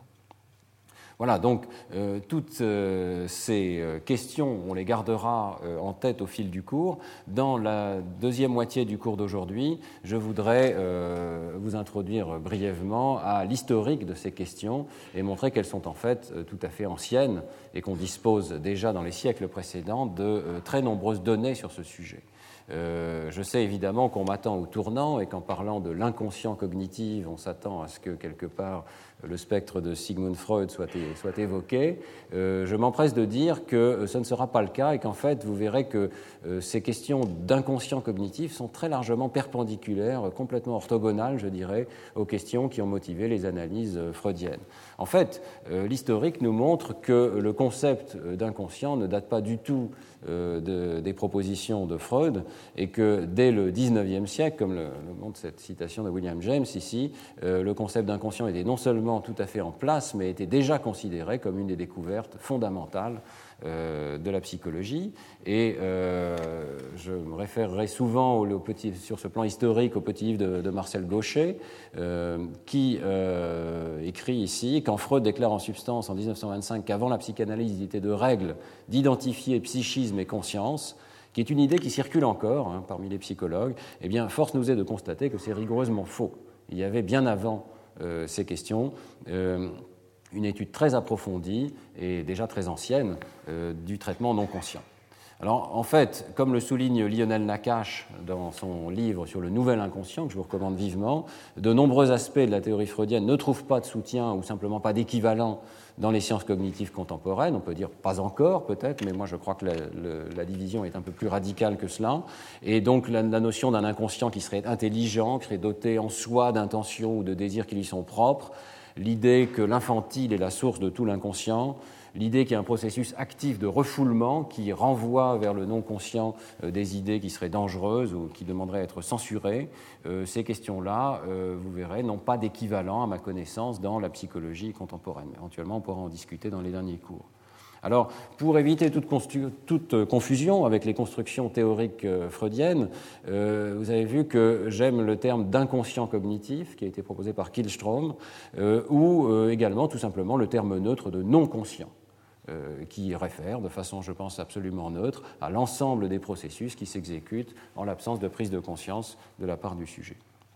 [SPEAKER 2] Voilà, donc euh, toutes euh, ces euh, questions, on les gardera euh, en tête au fil du cours. Dans la deuxième moitié du cours d'aujourd'hui, je voudrais euh, vous introduire brièvement à l'historique de ces questions et montrer qu'elles sont en fait euh, tout à fait anciennes et qu'on dispose déjà dans les siècles précédents de euh, très nombreuses données sur ce sujet. Euh, je sais évidemment qu'on m'attend au tournant et qu'en parlant de l'inconscient cognitif, on s'attend à ce que quelque part le spectre de Sigmund Freud soit, é- soit évoqué. Euh, je m'empresse de dire que ce ne sera pas le cas et qu'en fait vous verrez que euh, ces questions d'inconscient cognitif sont très largement perpendiculaires, complètement orthogonales, je dirais, aux questions qui ont motivé les analyses euh, freudiennes. En fait, euh, l'historique nous montre que le concept d'inconscient ne date pas du tout euh, de, des propositions de Freud et que dès le dix-neuvième siècle, comme le, le montre cette citation de William James ici, euh, le concept d'inconscient était non seulement tout à fait en place, mais était déjà considéré comme une des découvertes fondamentales euh, de la psychologie. Et euh, je me référerai souvent au, au petit, sur ce plan historique au petit livre de, de Marcel Gauchet, euh, qui euh, écrit ici, quand Freud déclare en substance en dix-neuf cent vingt-cinq qu'avant la psychanalyse, il était de règle d'identifier psychisme et conscience, qui est une idée qui circule encore hein, parmi les psychologues, eh bien, force nous est de constater que c'est rigoureusement faux. Il y avait bien avant euh, ces questions euh, une étude très approfondie et déjà très ancienne euh, du traitement non conscient. Alors, en fait, comme le souligne Lionel Nakache dans son livre sur le nouvel inconscient, que je vous recommande vivement, de nombreux aspects de la théorie freudienne ne trouvent pas de soutien ou simplement pas d'équivalent dans les sciences cognitives contemporaines. On peut dire pas encore, peut-être, mais moi je crois que la, le, la division est un peu plus radicale que cela. Et donc la, la notion d'un inconscient qui serait intelligent, qui serait doté en soi d'intentions ou de désirs qui lui sont propres, l'idée que l'infantile est la source de tout l'inconscient, l'idée qu'il y a un processus actif de refoulement qui renvoie vers le non-conscient euh, des idées qui seraient dangereuses ou qui demanderaient à être censurées, euh, ces questions-là, euh, vous verrez, n'ont pas d'équivalent à ma connaissance dans la psychologie contemporaine. Éventuellement, on pourra en discuter dans les derniers cours. Alors, pour éviter toute, toute confusion avec les constructions théoriques euh, freudiennes, euh, vous avez vu que j'aime le terme d'inconscient cognitif qui a été proposé par Kihlström, euh, ou euh, également tout simplement le terme neutre de non-conscient, euh, qui réfère de façon, je pense, absolument neutre à l'ensemble des processus qui s'exécutent en l'absence de prise de conscience de la part du sujet.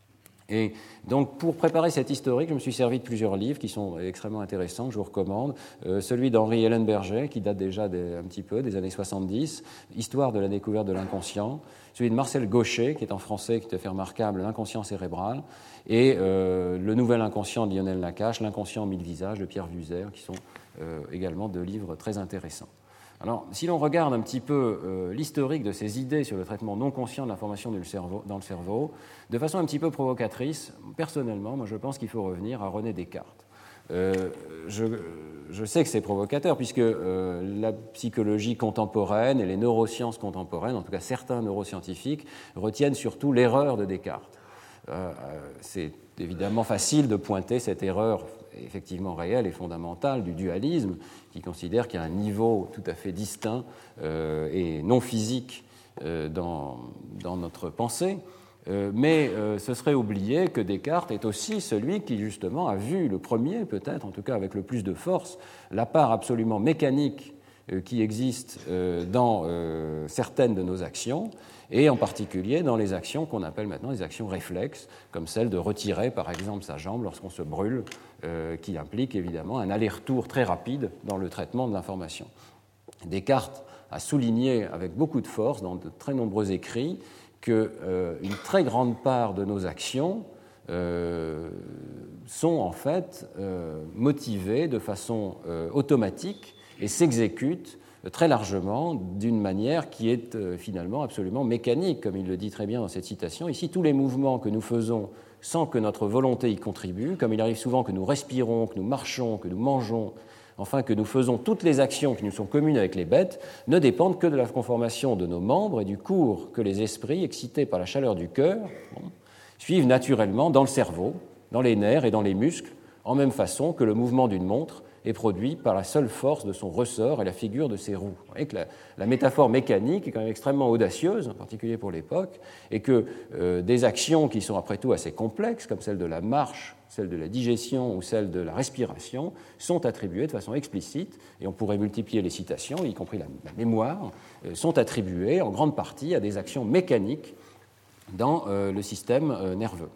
[SPEAKER 2] Et donc, pour préparer cette historique, je me suis servi de plusieurs livres qui sont extrêmement intéressants, que je vous recommande. Euh, celui d'Henri Ellenberger, qui date déjà des, un petit peu, des années soixante-dix, Histoire de la découverte de l'inconscient. Celui de Marcel Gauchet, qui est en français, qui est fait remarquable, L'inconscient cérébral. Et euh, Le nouvel inconscient de Lionel Nakache, L'inconscient aux mille visages de Pierre Vuzer, qui sont euh, également deux livres très intéressants. Alors, si l'on regarde un petit peu euh, l'historique de ces idées sur le traitement non conscient de l'information dans le cerveau, dans le cerveau, de façon un petit peu provocatrice, personnellement, moi je pense qu'il faut revenir à René Descartes. Euh, je, je sais que c'est provocateur, puisque euh, la psychologie contemporaine et les neurosciences contemporaines, en tout cas certains neuroscientifiques, retiennent surtout l'erreur de Descartes. Euh, c'est évidemment facile de pointer cette erreur effectivement réelle et fondamentale du dualisme, qui considère qu'il y a un niveau tout à fait distinct euh, et non physique euh, dans, dans notre pensée. Euh, mais euh, ce serait oublier que Descartes est aussi celui qui, justement, a vu le premier, peut-être, en tout cas avec le plus de force, la part absolument mécanique euh, qui existe euh, dans euh, certaines de nos actions, et en particulier dans les actions qu'on appelle maintenant les actions réflexes, comme celle de retirer, par exemple, sa jambe lorsqu'on se brûle, euh, qui implique évidemment un aller-retour très rapide dans le traitement de l'information. Descartes a souligné avec beaucoup de force, dans de très nombreux écrits, qu'une euh, très grande part de nos actions euh, sont en fait euh, motivées de façon euh, automatique et s'exécutent très largement d'une manière qui est euh, finalement absolument mécanique, comme il le dit très bien dans cette citation. Ici, tous les mouvements que nous faisons sans que notre volonté y contribue, comme il arrive souvent que nous respirons, que nous marchons, que nous mangeons, enfin que nous faisons toutes les actions qui nous sont communes avec les bêtes, ne dépendent que de la conformation de nos membres et du cours que les esprits, excités par la chaleur du cœur, bon, suivent naturellement dans le cerveau, dans les nerfs et dans les muscles, en même façon que le mouvement d'une montre est produit par la seule force de son ressort et la figure de ses roues. Vous voyez que la, la métaphore mécanique est quand même extrêmement audacieuse, en particulier pour l'époque, et que euh, des actions qui sont après tout assez complexes, comme celle de la marche, celle de la digestion ou celle de la respiration, sont attribuées de façon explicite, et on pourrait multiplier les citations, y compris la, la mémoire, euh, sont attribuées en grande partie à des actions mécaniques dans euh, le système euh, nerveux.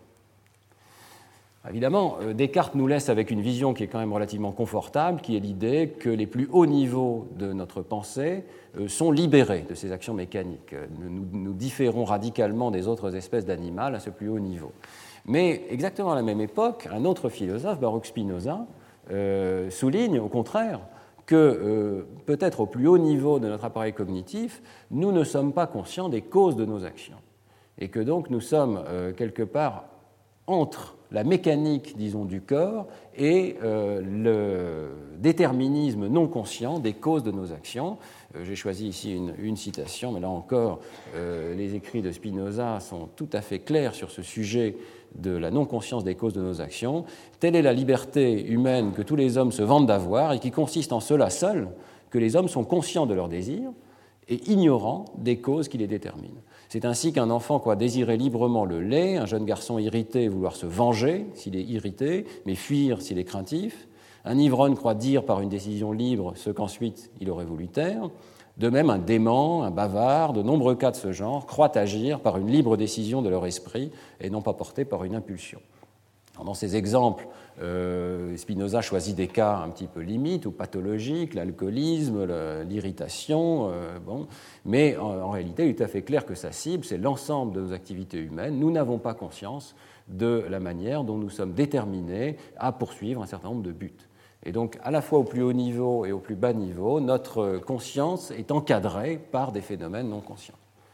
[SPEAKER 2] Évidemment, Descartes nous laisse avec une vision qui est quand même relativement confortable, qui est l'idée que les plus hauts niveaux de notre pensée sont libérés de ces actions mécaniques. Nous, nous différons radicalement des autres espèces d'animaux à ce plus haut niveau. Mais exactement à la même époque, un autre philosophe, Baruch Spinoza, euh, souligne au contraire que euh, peut-être au plus haut niveau de notre appareil cognitif, nous ne sommes pas conscients des causes de nos actions. Et que donc nous sommes euh, quelque part entre la mécanique, disons, du corps et euh, le déterminisme non conscient des causes de nos actions. Euh, j'ai choisi ici une, une citation, mais là encore, euh, les écrits de Spinoza sont tout à fait clairs sur ce sujet de la non-conscience des causes de nos actions. Telle est la liberté humaine que tous les hommes se vantent d'avoir et qui consiste en cela seul que les hommes sont conscients de leurs désirs et ignorants des causes qui les déterminent. C'est ainsi qu'un enfant croit désirer librement le lait, un jeune garçon irrité vouloir se venger s'il est irrité, mais fuir s'il est craintif. Un ivrogne croit dire par une décision libre ce qu'ensuite il aurait voulu taire. De même, un dément, un bavard, de nombreux cas de ce genre, croient agir par une libre décision de leur esprit et non pas portés par une impulsion. Dans ces exemples, euh, Spinoza choisit des cas un petit peu limites ou pathologiques, l'alcoolisme, le, l'irritation, euh, bon, mais en, en réalité, il est tout à fait clair que sa cible, c'est l'ensemble de nos activités humaines. Nous n'avons pas conscience de la manière dont nous sommes déterminés à poursuivre un certain nombre de buts. Et donc, à la fois au plus haut niveau et au plus bas niveau, notre conscience est encadrée par des phénomènes non conscients.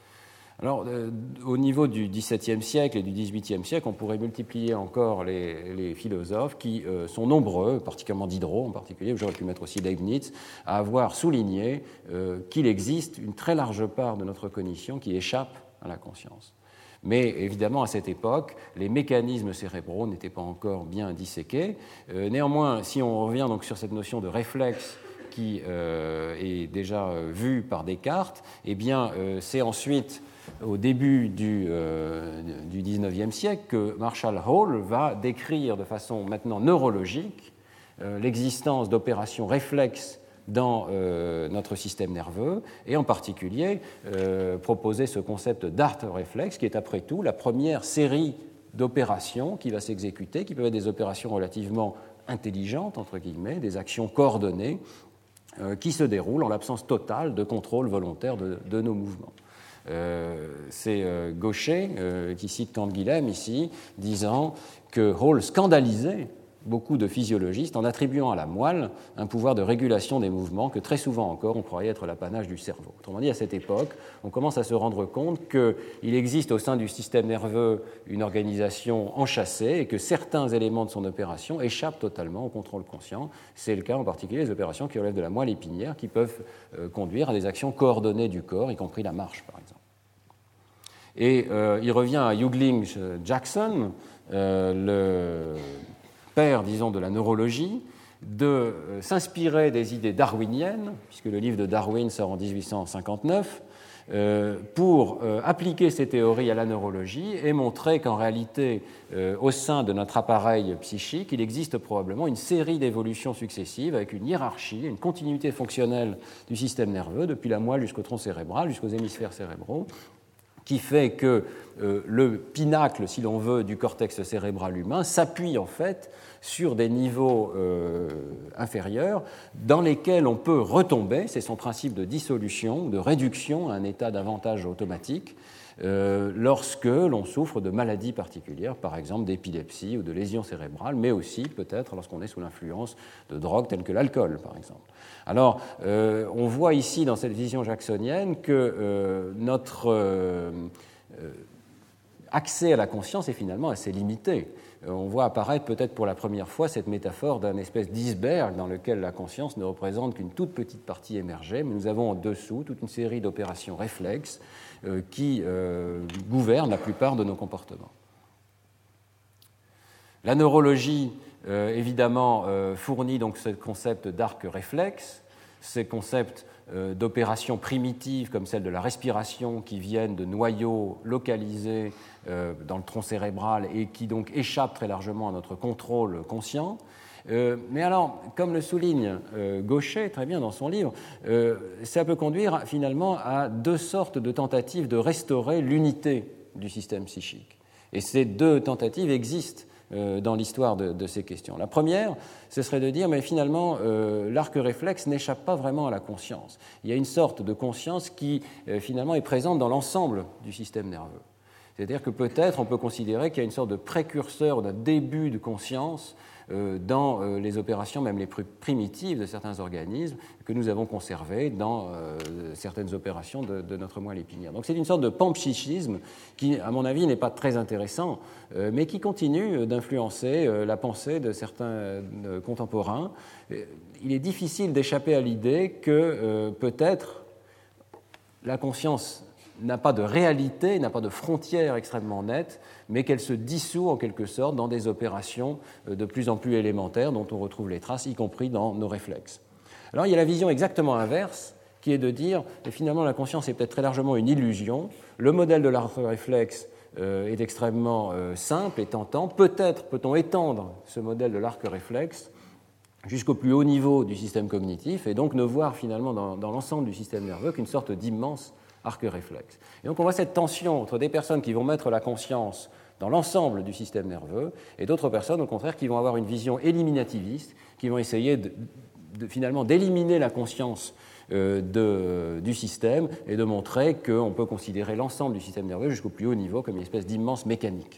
[SPEAKER 2] Alors, euh, au niveau du dix-septième siècle et du dix-huitième siècle, on pourrait multiplier encore les, les philosophes qui euh, sont nombreux, particulièrement Diderot en particulier, j'aurais pu mettre aussi Leibniz, à avoir souligné euh, qu'il existe une très large part de notre cognition qui échappe à la conscience. Mais évidemment, à cette époque, les mécanismes cérébraux n'étaient pas encore bien disséqués. Euh, néanmoins, si on revient donc sur cette notion de réflexe qui euh, est déjà euh, vue par Descartes, eh bien, euh, c'est ensuite au début du, euh, du dix-neuvième siècle que Marshall Hall va décrire de façon maintenant neurologique euh, l'existence d'opérations réflexes dans euh, notre système nerveux et en particulier euh, proposer ce concept d'art réflexe qui est après tout la première série d'opérations qui va s'exécuter, qui peuvent être des opérations relativement intelligentes, entre guillemets, des actions coordonnées euh, qui se déroulent en l'absence totale de contrôle volontaire de, de nos mouvements. Euh, c'est euh, Gaucher euh, qui cite Canguilhem ici, disant que Hall scandalisait beaucoup de physiologistes en attribuant à la moelle un pouvoir de régulation des mouvements que très souvent encore on croyait être l'apanage du cerveau. Autrement dit, à cette époque, on commence à se rendre compte qu'il existe au sein du système nerveux une organisation enchâssée et que certains éléments de son opération échappent totalement au contrôle conscient. C'est le cas en particulier des opérations qui relèvent de la moelle épinière qui peuvent euh, conduire à des actions coordonnées du corps, y compris la marche par exemple. Et euh, il revient à Hughlings Jackson, euh, le père, disons, de la neurologie, de euh, s'inspirer des idées darwiniennes, puisque le livre de Darwin sort en dix-huit cent cinquante-neuf, euh, pour euh, appliquer ces théories à la neurologie et montrer qu'en réalité, euh, au sein de notre appareil psychique, il existe probablement une série d'évolutions successives avec une hiérarchie, une continuité fonctionnelle du système nerveux, depuis la moelle jusqu'au tronc cérébral, jusqu'aux hémisphères cérébraux, qui fait que euh, le pinacle, si l'on veut, du cortex cérébral humain s'appuie en fait sur des niveaux euh, inférieurs dans lesquels on peut retomber, c'est son principe de dissolution, de réduction à un état d'avantage automatique, euh, lorsque l'on souffre de maladies particulières, par exemple d'épilepsie ou de lésions cérébrales, mais aussi peut-être lorsqu'on est sous l'influence de drogues telles que l'alcool, par exemple. Alors, euh, on voit ici dans cette vision jacksonienne que euh, notre euh, euh, accès à la conscience est finalement assez limité. Euh, on voit apparaître peut-être pour la première fois cette métaphore d'un espèce d'iceberg dans lequel la conscience ne représente qu'une toute petite partie émergée, mais nous avons en dessous toute une série d'opérations réflexes euh, qui euh, gouvernent la plupart de nos comportements. La neurologie Euh, évidemment, euh, fournit donc ce concept d'arc réflexe, ces concepts euh, d'opérations primitives comme celle de la respiration qui viennent de noyaux localisés euh, dans le tronc cérébral et qui donc échappent très largement à notre contrôle conscient. Euh, mais alors, comme le souligne euh, Gaucher très bien dans son livre, euh, ça peut conduire finalement à deux sortes de tentatives de restaurer l'unité du système psychique. Et ces deux tentatives existent dans l'histoire de, de ces questions. La première, ce serait de dire, mais finalement, euh, l'arc réflexe n'échappe pas vraiment à la conscience. Il y a une sorte de conscience qui, euh, finalement, est présente dans l'ensemble du système nerveux. C'est-à-dire que peut-être on peut considérer qu'il y a une sorte de précurseur, d'un début de conscience euh, dans euh, les opérations même les plus primitives de certains organismes que nous avons conservées dans euh, certaines opérations de, de notre moelle épinière. Donc c'est une sorte de panpsychisme qui, à mon avis, n'est pas très intéressant, euh, mais qui continue d'influencer euh, la pensée de certains euh, contemporains. Il est difficile d'échapper à l'idée que euh, peut-être la conscience n'a pas de réalité, n'a pas de frontières extrêmement nettes, mais qu'elle se dissout en quelque sorte dans des opérations de plus en plus élémentaires dont on retrouve les traces, y compris dans nos réflexes. Alors il y a la vision exactement inverse, qui est de dire que finalement la conscience est peut-être très largement une illusion, le modèle de l'arc réflexe euh, est extrêmement euh, simple et tentant, peut-être peut-on étendre ce modèle de l'arc réflexe jusqu'au plus haut niveau du système cognitif et donc ne voir finalement dans, dans l'ensemble du système nerveux qu'une sorte d'immense arc réflexe. Et donc on voit cette tension entre des personnes qui vont mettre la conscience dans l'ensemble du système nerveux et d'autres personnes au contraire qui vont avoir une vision éliminativiste, qui vont essayer de, de, finalement d'éliminer la conscience euh, de, du système et de montrer qu'on peut considérer l'ensemble du système nerveux jusqu'au plus haut niveau comme une espèce d'immense mécanique.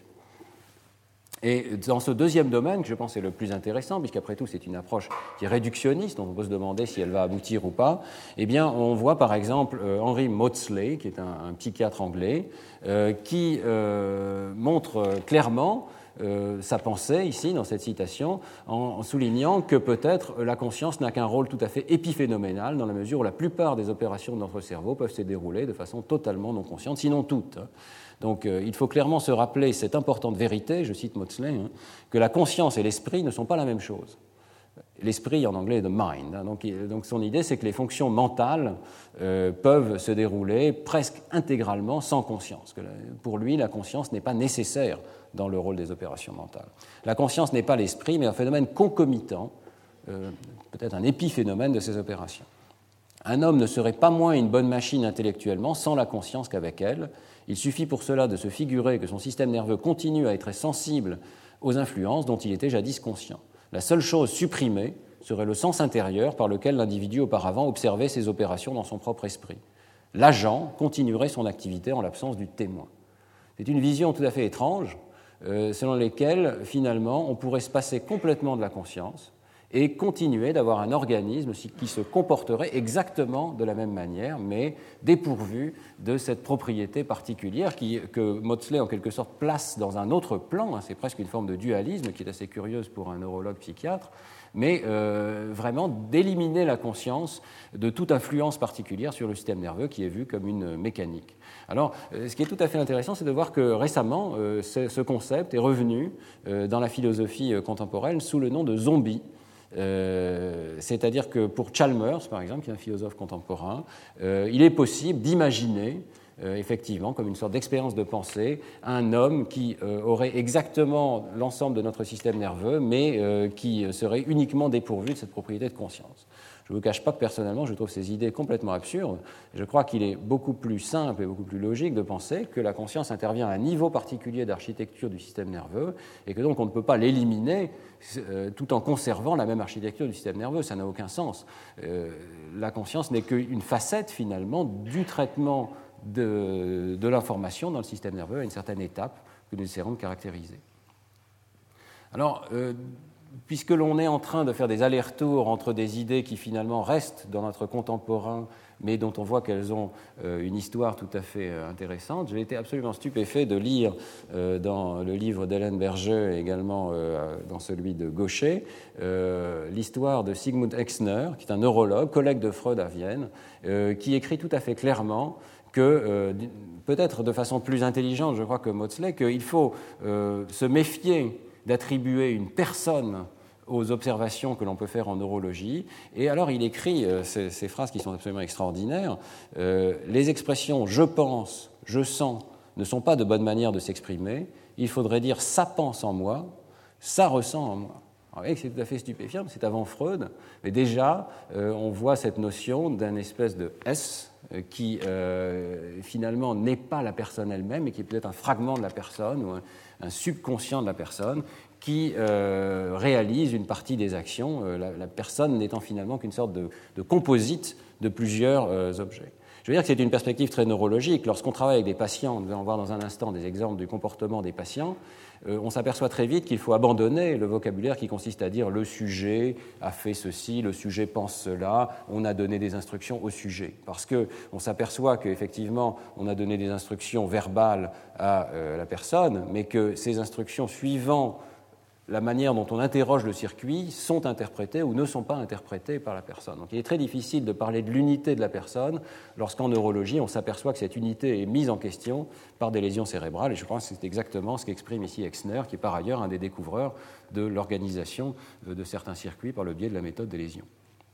[SPEAKER 2] Et dans ce deuxième domaine, que je pense est le plus intéressant, puisqu'après tout c'est une approche qui est réductionniste, donc on peut se demander si elle va aboutir ou pas, eh bien on voit par exemple euh, Henry Maudsley, qui est un, un psychiatre anglais, euh, qui euh, montre clairement euh, sa pensée ici dans cette citation, en, en soulignant que peut-être la conscience n'a qu'un rôle tout à fait épiphénoménal, dans la mesure où la plupart des opérations de notre cerveau peuvent se dérouler de façon totalement non consciente, sinon toutes. Donc euh, il faut clairement se rappeler cette importante vérité, je cite Maudsley, hein, que la conscience et l'esprit ne sont pas la même chose. L'esprit en anglais est the mind. Hein, donc, donc son idée c'est que les fonctions mentales euh, peuvent se dérouler presque intégralement sans conscience. Que la, pour lui, la conscience n'est pas nécessaire dans le rôle des opérations mentales. La conscience n'est pas l'esprit, mais un phénomène concomitant, euh, peut-être un épiphénomène de ces opérations. Un homme ne serait pas moins une bonne machine intellectuellement sans la conscience qu'avec elle. Il suffit pour cela de se figurer que son système nerveux continue à être sensible aux influences dont il était jadis conscient. La seule chose supprimée serait le sens intérieur par lequel l'individu auparavant observait ses opérations dans son propre esprit. L'agent continuerait son activité en l'absence du témoin. C'est une vision tout à fait étrange, euh, selon lesquels, finalement, on pourrait se passer complètement de la conscience et continuer d'avoir un organisme qui se comporterait exactement de la même manière, mais dépourvu de cette propriété particulière qui, que Maudsley, en quelque sorte, place dans un autre plan. C'est presque une forme de dualisme qui est assez curieuse pour un neurologue psychiatre, mais euh, vraiment d'éliminer la conscience de toute influence particulière sur le système nerveux qui est vu comme une mécanique. Alors, ce qui est tout à fait intéressant, c'est de voir que récemment, euh, ce concept est revenu euh, dans la philosophie contemporaine sous le nom de zombie. Euh, c'est-à-dire que pour Chalmers, par exemple, qui est un philosophe contemporain, euh, il est possible d'imaginer Euh, effectivement, comme une sorte d'expérience de pensée, un homme qui euh, aurait exactement l'ensemble de notre système nerveux, mais euh, qui serait uniquement dépourvu de cette propriété de conscience. Je ne vous cache pas que personnellement, je trouve ces idées complètement absurdes. Je crois qu'il est beaucoup plus simple et beaucoup plus logique de penser que la conscience intervient à un niveau particulier d'architecture du système nerveux et que donc on ne peut pas l'éliminer euh, tout en conservant la même architecture du système nerveux. Ça n'a aucun sens. Euh, la conscience n'est qu'une facette finalement du traitement de, de l'information dans le système nerveux à une certaine étape que nous essaierons de caractériser. Alors, euh, puisque l'on est en train de faire des allers-retours entre des idées qui finalement restent dans notre contemporain, mais dont on voit qu'elles ont euh, une histoire tout à fait euh, intéressante, j'ai été absolument stupéfait de lire euh, dans le livre d'Hélène Berger et également euh, dans celui de Gaucher euh, l'histoire de Sigmund Exner, qui est un neurologue, collègue de Freud à Vienne, euh, qui écrit tout à fait clairement que, euh, peut-être de façon plus intelligente, je crois que Maudsley, qu'il faut euh, se méfier d'attribuer une personne aux observations que l'on peut faire en neurologie. Et alors il écrit euh, ces, ces phrases qui sont absolument extraordinaires. Euh, les expressions « je pense »,« je sens » ne sont pas de bonne manière de s'exprimer. Il faudrait dire « ça pense en moi »,« ça ressent en moi ». Alors, vous voyez que c'est tout à fait stupéfiant, c'est avant Freud, mais déjà euh, on voit cette notion d'un espèce de « S » qui euh, finalement n'est pas la personne elle-même, mais qui est peut-être un fragment de la personne ou un, un subconscient de la personne qui euh, réalise une partie des actions, euh, la, la personne n'étant finalement qu'une sorte de, de composite de plusieurs euh, objets. Je veux dire que c'est une perspective très neurologique. Lorsqu'on travaille avec des patients, nous allons voir dans un instant des exemples du comportement des patients, euh, on s'aperçoit très vite qu'il faut abandonner le vocabulaire qui consiste à dire le sujet a fait ceci, le sujet pense cela, on a donné des instructions au sujet. Parce qu'on s'aperçoit qu'effectivement, on a donné des instructions verbales à euh, la personne, mais que ces instructions suivant la manière dont on interroge le circuit sont interprétées ou ne sont pas interprétées par la personne. Donc il est très difficile de parler de l'unité de la personne lorsqu'en neurologie on s'aperçoit que cette unité est mise en question par des lésions cérébrales, et je pense que c'est exactement ce qu'exprime ici Exner, qui est par ailleurs un des découvreurs de l'organisation de certains circuits par le biais de la méthode des lésions.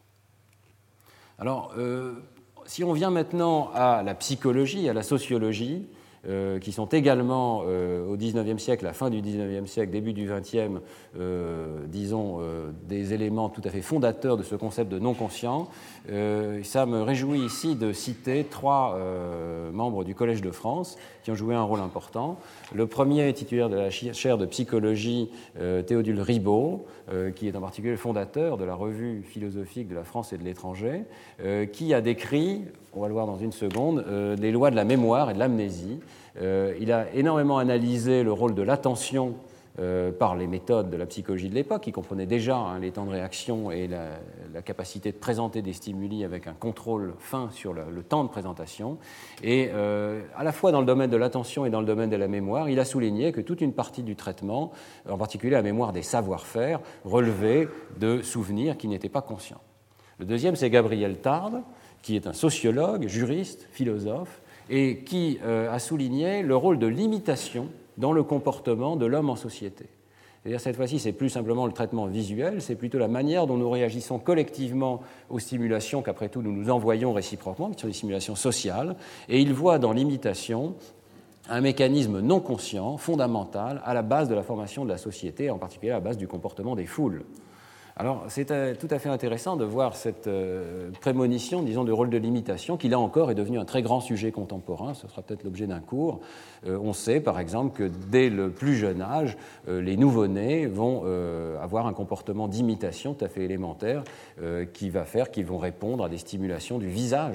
[SPEAKER 2] Alors, euh, si on vient maintenant à la psychologie, à la sociologie, Euh, qui sont également euh, au dix-neuvième siècle, à la fin du dix-neuvième siècle, début du vingtième, euh, disons, euh, des éléments tout à fait fondateurs de ce concept de non-conscient. Euh, ça me réjouit ici de citer trois euh, membres du Collège de France qui ont joué un rôle important. Le premier est titulaire de la chaire de psychologie, euh, Théodule Ribot, euh, qui est en particulier le fondateur de la revue philosophique de la France et de l'étranger, euh, qui a décrit, on va le voir dans une seconde, euh, les lois de la mémoire et de l'amnésie. Euh, il a énormément analysé le rôle de l'attention euh, par les méthodes de la psychologie de l'époque, qui comprenaient déjà hein, les temps de réaction et la, la capacité de présenter des stimuli avec un contrôle fin sur le, le temps de présentation. Et euh, à la fois dans le domaine de l'attention et dans le domaine de la mémoire, il a souligné que toute une partie du traitement, en particulier la mémoire des savoir-faire, relevait de souvenirs qui n'étaient pas conscients. Le deuxième, c'est Gabriel Tarde, qui est un sociologue, juriste, philosophe, et qui euh, a souligné le rôle de l'imitation dans le comportement de l'homme en société. C'est-à-dire, cette fois-ci, c'est plus simplement le traitement visuel, c'est plutôt la manière dont nous réagissons collectivement aux stimulations qu'après tout nous nous envoyons réciproquement, qui sont des stimulations sociales, et il voit dans l'imitation un mécanisme non conscient, fondamental, à la base de la formation de la société, en particulier à la base du comportement des foules. Alors, c'est tout à fait intéressant de voir cette euh, prémonition, disons, du rôle de l'imitation, qui là encore est devenu un très grand sujet contemporain. Ce sera peut-être l'objet d'un cours. Euh, on sait, par exemple, que dès le plus jeune âge, euh, les nouveau-nés vont euh, avoir un comportement d'imitation tout à fait élémentaire euh, qui va faire qu'ils vont répondre à des stimulations du visage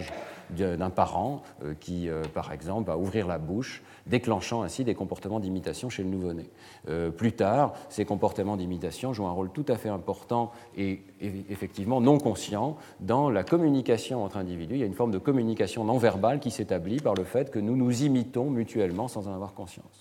[SPEAKER 2] d'un parent qui, par exemple, va ouvrir la bouche, déclenchant ainsi des comportements d'imitation chez le nouveau-né. Euh, plus tard, ces comportements d'imitation jouent un rôle tout à fait important et, et effectivement non conscient dans la communication entre individus. Il y a une forme de communication non verbale qui s'établit par le fait que nous nous imitons mutuellement sans en avoir conscience.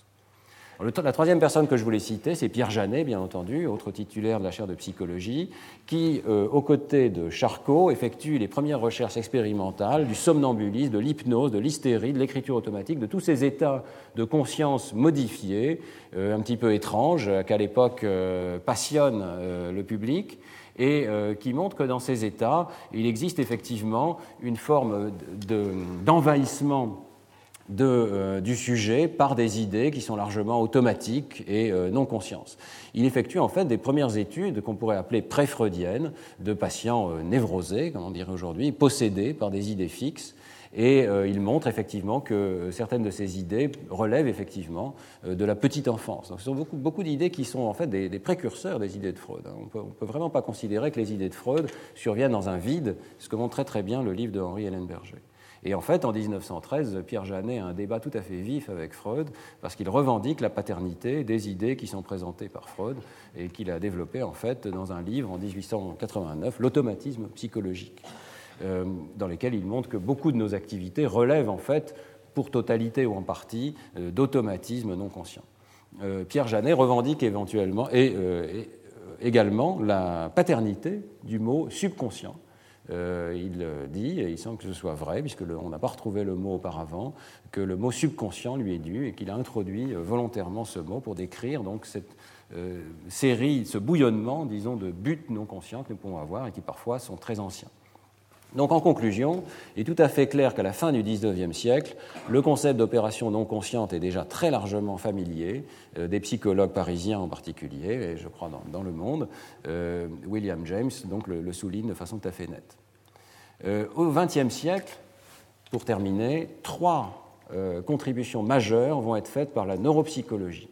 [SPEAKER 2] La troisième personne que je voulais citer, c'est Pierre Janet, bien entendu, autre titulaire de la chaire de psychologie, qui, euh, aux côtés de Charcot, effectue les premières recherches expérimentales du somnambulisme, de l'hypnose, de l'hystérie, de l'écriture automatique, de tous ces états de conscience modifiés, euh, un petit peu étranges, qu'à l'époque euh, passionnent euh, le public, et euh, qui montrent que dans ces états, il existe effectivement une forme de, d'envahissement De, euh, du sujet par des idées qui sont largement automatiques et euh, non conscientes. Il effectue en fait des premières études qu'on pourrait appeler pré-freudiennes de patients euh, névrosés, comme on dirait aujourd'hui, possédés par des idées fixes, et euh, il montre effectivement que certaines de ces idées relèvent effectivement euh, de la petite enfance. Donc ce sont beaucoup, beaucoup d'idées qui sont en fait des, des précurseurs des idées de Freud. On peut, ne peut vraiment pas considérer que les idées de Freud surviennent dans un vide, ce que montre très très bien le livre de Henri Ellenberger. Et en fait, en dix-neuf cent treize, Pierre Janet a un débat tout à fait vif avec Freud parce qu'il revendique la paternité des idées qui sont présentées par Freud et qu'il a développé en fait dans un livre en dix-huit cent quatre-vingt-neuf, L'automatisme psychologique, euh, dans lequel il montre que beaucoup de nos activités relèvent en fait, pour totalité ou en partie, euh, d'automatismes non conscients. Euh, Pierre Janet revendique éventuellement et, euh, et euh, également la paternité du mot subconscient. Euh, il dit, et il semble que ce soit vrai, puisqu'on n'a pas retrouvé le mot auparavant, que le mot subconscient lui est dû et qu'il a introduit volontairement ce mot pour décrire donc cette euh, série, ce bouillonnement, disons, de buts non conscients que nous pouvons avoir et qui parfois sont très anciens. Donc en conclusion, il est tout à fait clair qu'à la fin du dix-neuvième siècle, le concept d'opération non consciente est déjà très largement familier, euh, des psychologues parisiens en particulier, et je crois dans, dans le monde. Euh, William James donc, le, le souligne de façon tout à fait nette. Euh, au vingtième siècle, pour terminer, trois euh, contributions majeures vont être faites par la neuropsychologie.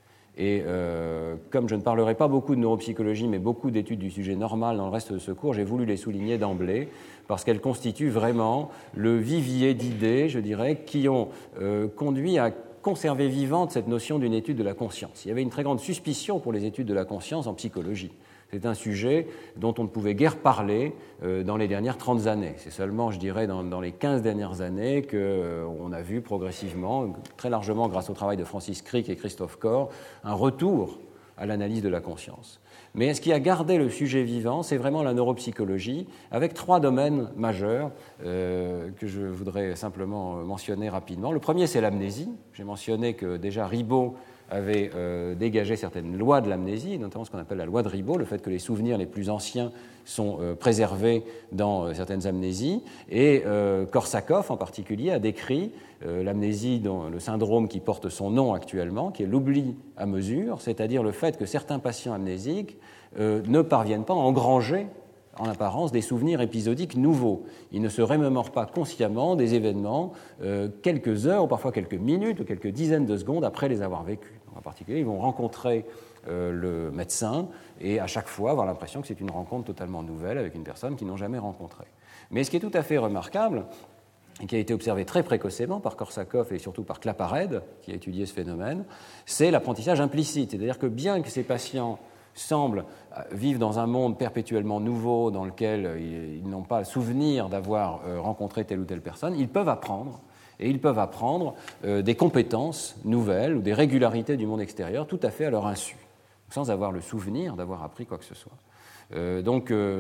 [SPEAKER 2] Et euh, comme je ne parlerai pas beaucoup de neuropsychologie, mais beaucoup d'études du sujet normal dans le reste de ce cours, j'ai voulu les souligner d'emblée, parce qu'elles constituent vraiment le vivier d'idées, je dirais, qui ont euh, conduit à conserver vivante cette notion d'une étude de la conscience. Il y avait une très grande suspicion pour les études de la conscience en psychologie. C'est un sujet dont on ne pouvait guère parler euh, dans les dernières trente années. C'est seulement, je dirais, dans, dans les quinze dernières années qu'on euh, a vu progressivement, très largement grâce au travail de Francis Crick et Christophe Corr, un retour à l'analyse de la conscience. Mais ce qui a gardé le sujet vivant, c'est vraiment la neuropsychologie, avec trois domaines majeurs euh, que je voudrais simplement mentionner rapidement. Le premier, c'est l'amnésie. J'ai mentionné que déjà Ribot avait euh, dégagé certaines lois de l'amnésie, notamment ce qu'on appelle la loi de Ribot, le fait que les souvenirs les plus anciens sont euh, préservés dans euh, certaines amnésies. Et euh, Korsakoff, en particulier, a décrit euh, l'amnésie, dont, le syndrome qui porte son nom actuellement, qui est l'oubli à mesure, c'est-à-dire le fait que certains patients amnésiques euh, ne parviennent pas à engranger en apparence des souvenirs épisodiques nouveaux. Ils ne se remémorent pas consciemment des événements euh, quelques heures, ou parfois quelques minutes, ou quelques dizaines de secondes après les avoir vécus. En particulier, ils vont rencontrer euh, le médecin et à chaque fois avoir l'impression que c'est une rencontre totalement nouvelle avec une personne qu'ils n'ont jamais rencontrée. Mais ce qui est tout à fait remarquable, et qui a été observé très précocement par Korsakoff et surtout par Claparède, qui a étudié ce phénomène, c'est l'apprentissage implicite. C'est-à-dire que bien que ces patients semblent vivre dans un monde perpétuellement nouveau dans lequel ils n'ont pas le souvenir d'avoir rencontré telle ou telle personne, ils peuvent apprendre, et ils peuvent apprendre des compétences nouvelles ou des régularités du monde extérieur tout à fait à leur insu, sans avoir le souvenir d'avoir appris quoi que ce soit. Euh, donc, euh,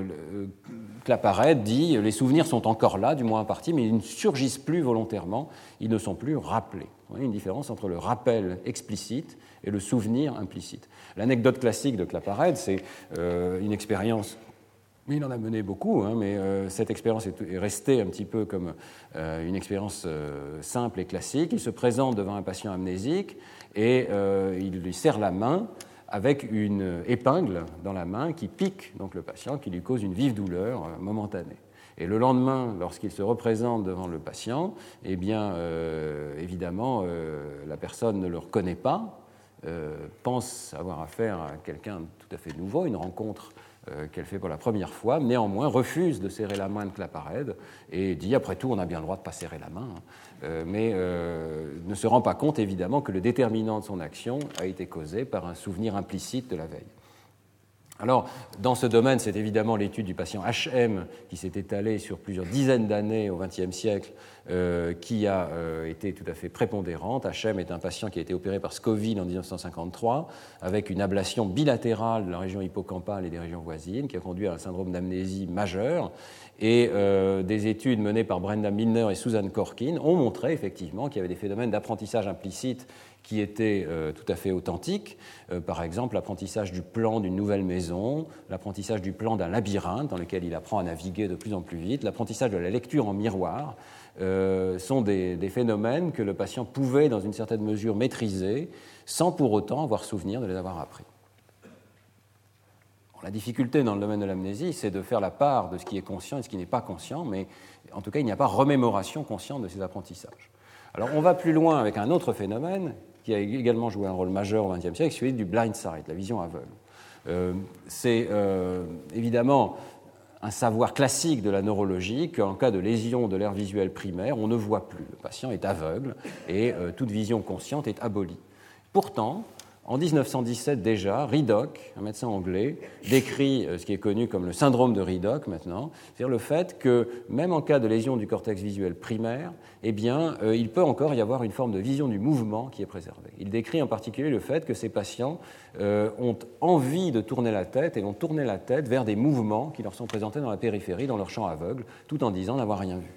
[SPEAKER 2] Claparède dit les souvenirs sont encore là, du moins en partie, mais ils ne surgissent plus volontairement, ils ne sont plus rappelés. Il y a une différence entre le rappel explicite et le souvenir implicite. L'anecdote classique de Claparède, c'est euh, une expérience. Il en a mené beaucoup, hein, mais euh, cette expérience est, est restée un petit peu comme euh, une expérience euh, simple et classique. Il se présente devant un patient amnésique et euh, il lui serre la main avec une épingle dans la main qui pique donc le patient, qui lui cause une vive douleur euh, momentanée. Et le lendemain, lorsqu'il se représente devant le patient, eh bien, euh, évidemment, euh, la personne ne le reconnaît pas, euh, pense avoir affaire à quelqu'un de tout à fait nouveau, une rencontre euh, qu'elle fait pour la première fois, néanmoins refuse de serrer la main de Claparède et dit, après tout, on a bien le droit de ne pas serrer la main, euh, mais euh, ne se rend pas compte, évidemment, que le déterminant de son action a été causé par un souvenir implicite de la veille. Alors, dans ce domaine, c'est évidemment l'étude du patient H M qui s'est étalée sur plusieurs dizaines d'années au vingtième siècle, euh, qui a euh, été tout à fait prépondérante. H M est un patient qui a été opéré par Scoville en dix-neuf cent cinquante-trois, avec une ablation bilatérale de la région hippocampale et des régions voisines, qui a conduit à un syndrome d'amnésie majeur. Et euh, des études menées par Brenda Milner et Susan Corkin ont montré effectivement qu'il y avait des phénomènes d'apprentissage implicite qui étaient euh, tout à fait authentiques. Euh, par exemple, l'apprentissage du plan d'une nouvelle maison, l'apprentissage du plan d'un labyrinthe dans lequel il apprend à naviguer de plus en plus vite, l'apprentissage de la lecture en miroir, euh, sont des, des phénomènes que le patient pouvait, dans une certaine mesure, maîtriser, sans pour autant avoir souvenir de les avoir appris. Bon, la difficulté dans le domaine de l'amnésie, c'est de faire la part de ce qui est conscient et ce qui n'est pas conscient, mais en tout cas, il n'y a pas remémoration consciente de ces apprentissages. Alors, on va plus loin avec un autre phénomène qui a également joué un rôle majeur au vingtième siècle, celui du blind sight, la vision aveugle. Euh, c'est euh, évidemment un savoir classique de la neurologie qu'en cas de lésion de l'aire visuelle primaire, on ne voit plus. Le patient est aveugle et euh, toute vision consciente est abolie. Pourtant, en dix-neuf cent dix-sept déjà, Ridock, un médecin anglais, décrit ce qui est connu comme le syndrome de Ridock maintenant, c'est-à-dire le fait que même en cas de lésion du cortex visuel primaire, eh bien, euh, il peut encore y avoir une forme de vision du mouvement qui est préservée. Il décrit en particulier le fait que ces patients euh, ont envie de tourner la tête et vont tourner la tête vers des mouvements qui leur sont présentés dans la périphérie, dans leur champ aveugle, tout en disant n'avoir rien vu.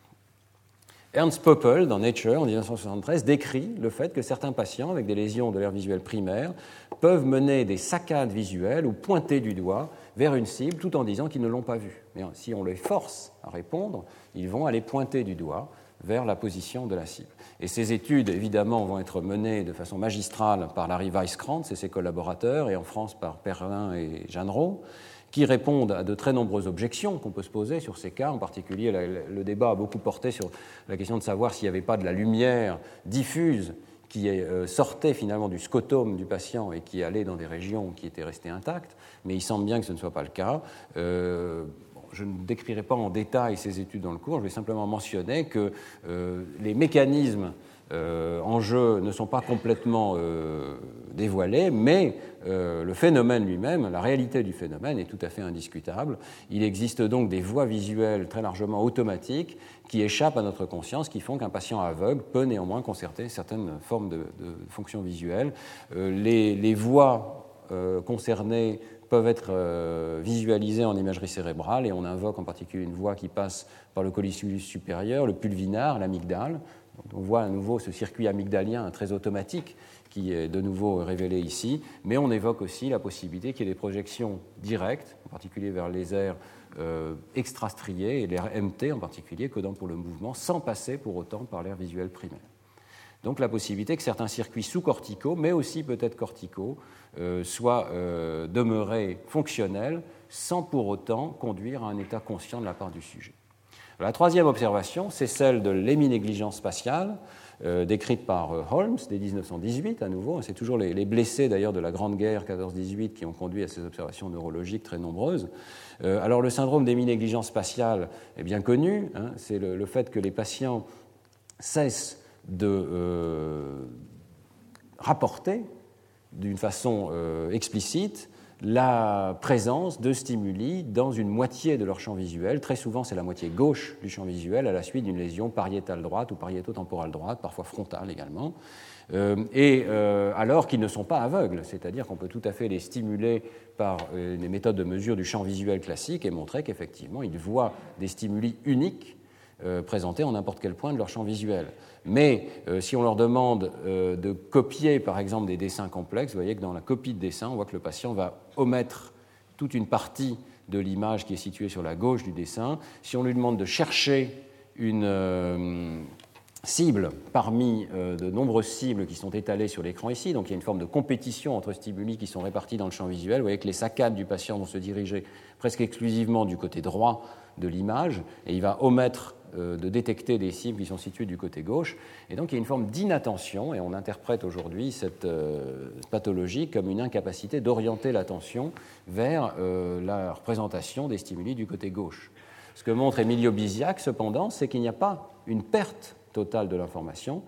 [SPEAKER 2] Ernst Poppel, dans Nature, en dix-neuf cent soixante-treize, décrit le fait que certains patients avec des lésions de l'aire visuelle primaire peuvent mener des saccades visuelles ou pointer du doigt vers une cible tout en disant qu'ils ne l'ont pas vue. Mais si on les force à répondre, ils vont aller pointer du doigt vers la position de la cible. Et ces études, évidemment, vont être menées de façon magistrale par Larry Weisskranz et ses collaborateurs, et en France par Perrin et Jeannereau, qui répondent à de très nombreuses objections qu'on peut se poser sur ces cas. En particulier, le débat a beaucoup porté sur la question de savoir s'il n'y avait pas de la lumière diffuse qui sortait finalement du scotome du patient et qui allait dans des régions qui étaient restées intactes, mais il semble bien que ce ne soit pas le cas. Euh, bon, je ne décrirai pas en détail ces études dans le cours, je vais simplement mentionner que euh, les mécanismes Euh, en jeu ne sont pas complètement euh, dévoilés, mais euh, le phénomène lui-même, la réalité du phénomène est tout à fait indiscutable. Il existe donc des voies visuelles très largement automatiques qui échappent à notre conscience, qui font qu'un patient aveugle peut néanmoins concerter certaines formes de, de fonctions visuelles. Euh, les, les voies euh, concernées peuvent être euh, visualisées en imagerie cérébrale, et on invoque en particulier une voie qui passe par le colliculus supérieur, le pulvinar, l'amygdale. On voit à nouveau ce circuit amygdalien très automatique qui est de nouveau révélé ici, mais on évoque aussi la possibilité qu'il y ait des projections directes, en particulier vers les aires euh, extrastriées et l'aire M T en particulier, codant pour le mouvement, sans passer pour autant par l'aire visuelle primaire. Donc la possibilité que certains circuits sous-corticaux, mais aussi peut-être corticaux, euh, soient euh, demeurés fonctionnels sans pour autant conduire à un état conscient de la part du sujet. La troisième observation, c'est celle de l'héminégligence spatiale, euh, décrite par euh, Holmes dès dix-neuf cent dix-huit à nouveau. C'est toujours les, les blessés d'ailleurs de la Grande Guerre quatorze dix-huit qui ont conduit à ces observations neurologiques très nombreuses. Euh, alors le syndrome d'héminégligence spatiale est bien connu, hein, c'est le, le fait que les patients cessent de euh, rapporter d'une façon euh, explicite la présence de stimuli dans une moitié de leur champ visuel. Très souvent, c'est la moitié gauche du champ visuel à la suite d'une lésion pariétale droite ou pariéto-temporale droite, parfois frontale également, euh, et euh, alors qu'ils ne sont pas aveugles, c'est-à-dire qu'on peut tout à fait les stimuler par euh, les méthodes de mesure du champ visuel classique et montrer qu'effectivement, ils voient des stimuli uniques euh, présentés en n'importe quel point de leur champ visuel. Mais euh, si on leur demande euh, de copier, par exemple, des dessins complexes, vous voyez que dans la copie de dessin, on voit que le patient va omettre toute une partie de l'image qui est située sur la gauche du dessin. Si on lui demande de chercher une euh, cible parmi euh, de nombreuses cibles qui sont étalées sur l'écran ici, donc il y a une forme de compétition entre stimuli qui sont répartis dans le champ visuel, vous voyez que les saccades du patient vont se diriger presque exclusivement du côté droit de l'image, et il va omettre euh, de détecter des cibles qui sont situées du côté gauche. Et donc il y a une forme d'inattention, et on interprète aujourd'hui cette euh, pathologie comme une incapacité d'orienter l'attention vers euh, la représentation des stimuli du côté gauche. Ce que montre Emilio Bisiach, cependant, c'est qu'il n'y a pas une perte totale de l'information.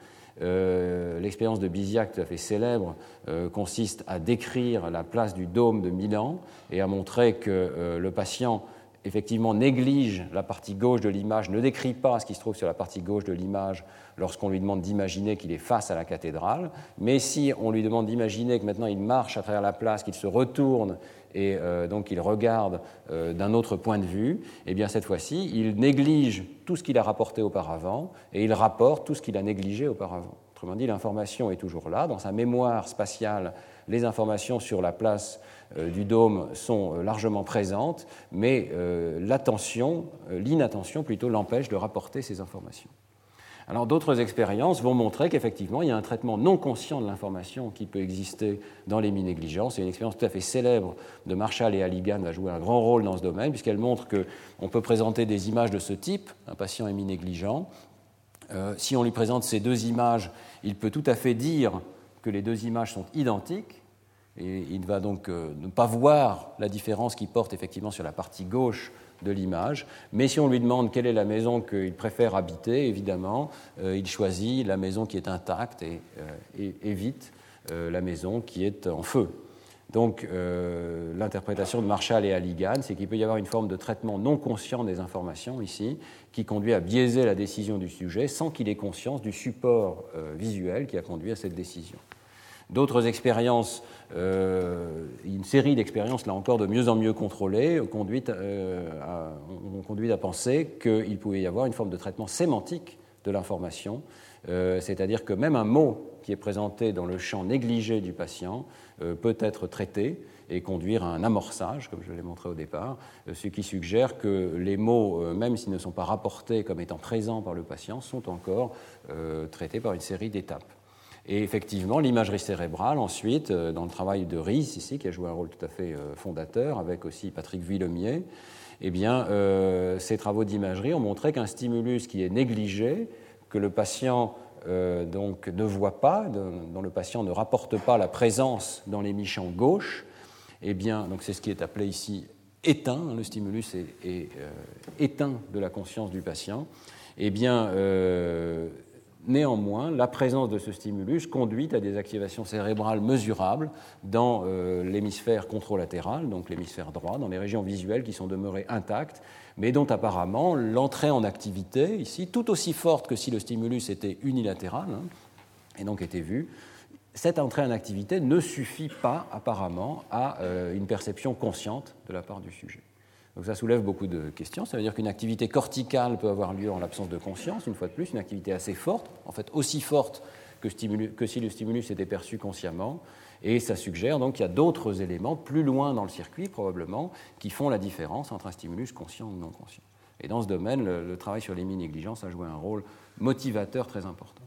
[SPEAKER 2] Euh, l'expérience de Bisiach, tout à fait célèbre, euh, consiste à décrire la place du dôme de Milan et à montrer que euh, le patient effectivement néglige la partie gauche de l'image, ne décrit pas ce qui se trouve sur la partie gauche de l'image lorsqu'on lui demande d'imaginer qu'il est face à la cathédrale, mais si on lui demande d'imaginer que maintenant il marche à travers la place, qu'il se retourne et euh, donc il regarde euh, d'un autre point de vue, eh bien cette fois-ci, il néglige tout ce qu'il a rapporté auparavant et il rapporte tout ce qu'il a négligé auparavant. Autrement dit, l'information est toujours là. Dans sa mémoire spatiale, les informations sur la place euh, du dôme sont euh, largement présentes, mais euh, l'attention, euh, l'inattention plutôt, l'empêche de rapporter ces informations. Alors d'autres expériences vont montrer qu'effectivement, il y a un traitement non conscient de l'information qui peut exister dans l'héminégligence. C'est une expérience tout à fait célèbre de Marshall et Halligan qui va jouer un grand rôle dans ce domaine, puisqu'elle montre qu'on peut présenter des images de ce type, un patient héminégligent. Euh, si on lui présente ces deux images, il peut tout à fait dire que les deux images sont identiques, et il ne va donc euh, ne pas voir la différence qu'il porte effectivement sur la partie gauche de l'image, mais si on lui demande quelle est la maison qu'il préfère habiter, évidemment, euh, il choisit la maison qui est intacte et, euh, et évite euh, la maison qui est en feu. Donc euh, l'interprétation de Marshall et Halligan, c'est qu'il peut y avoir une forme de traitement non conscient des informations ici, qui conduit à biaiser la décision du sujet sans qu'il ait conscience du support euh, visuel qui a conduit à cette décision. D'autres expériences, euh, une série d'expériences, là encore, de mieux en mieux contrôlées, conduit, euh, à, ont conduit à penser qu'il pouvait y avoir une forme de traitement sémantique de l'information, euh, c'est-à-dire que même un mot qui est présenté dans le champ négligé du patient euh, peut être traité et conduire à un amorçage, comme je l'ai montré au départ, euh, ce qui suggère que les mots, euh, même s'ils ne sont pas rapportés comme étant présents par le patient, sont encore euh, traités par une série d'étapes. Et effectivement, l'imagerie cérébrale, ensuite, dans le travail de Ries, ici, qui a joué un rôle tout à fait fondateur, avec aussi Patrick Villemier, eh bien, euh, ces travaux d'imagerie ont montré qu'un stimulus qui est négligé, que le patient euh, donc, ne voit pas, de, dont le patient ne rapporte pas la présence dans l'hémichamp gauche, eh bien, donc c'est ce qui est appelé ici éteint, le stimulus est, est euh, éteint de la conscience du patient, eh bien, euh, néanmoins, la présence de ce stimulus conduit à des activations cérébrales mesurables dans euh, l'hémisphère contralatéral, donc l'hémisphère droit, dans les régions visuelles qui sont demeurées intactes, mais dont apparemment l'entrée en activité, ici, tout aussi forte que si le stimulus était unilatéral, hein, et donc était vu, cette entrée en activité ne suffit pas apparemment à euh, une perception consciente de la part du sujet. Donc ça soulève beaucoup de questions. Ça veut dire qu'une activité corticale peut avoir lieu en l'absence de conscience, une fois de plus, une activité assez forte, en fait aussi forte que, stimulus, que si le stimulus était perçu consciemment. Et ça suggère donc qu'il y a d'autres éléments plus loin dans le circuit, probablement, qui font la différence entre un stimulus conscient ou non conscient. Et dans ce domaine, le, le travail sur l'héminégligence a joué un rôle motivateur très important.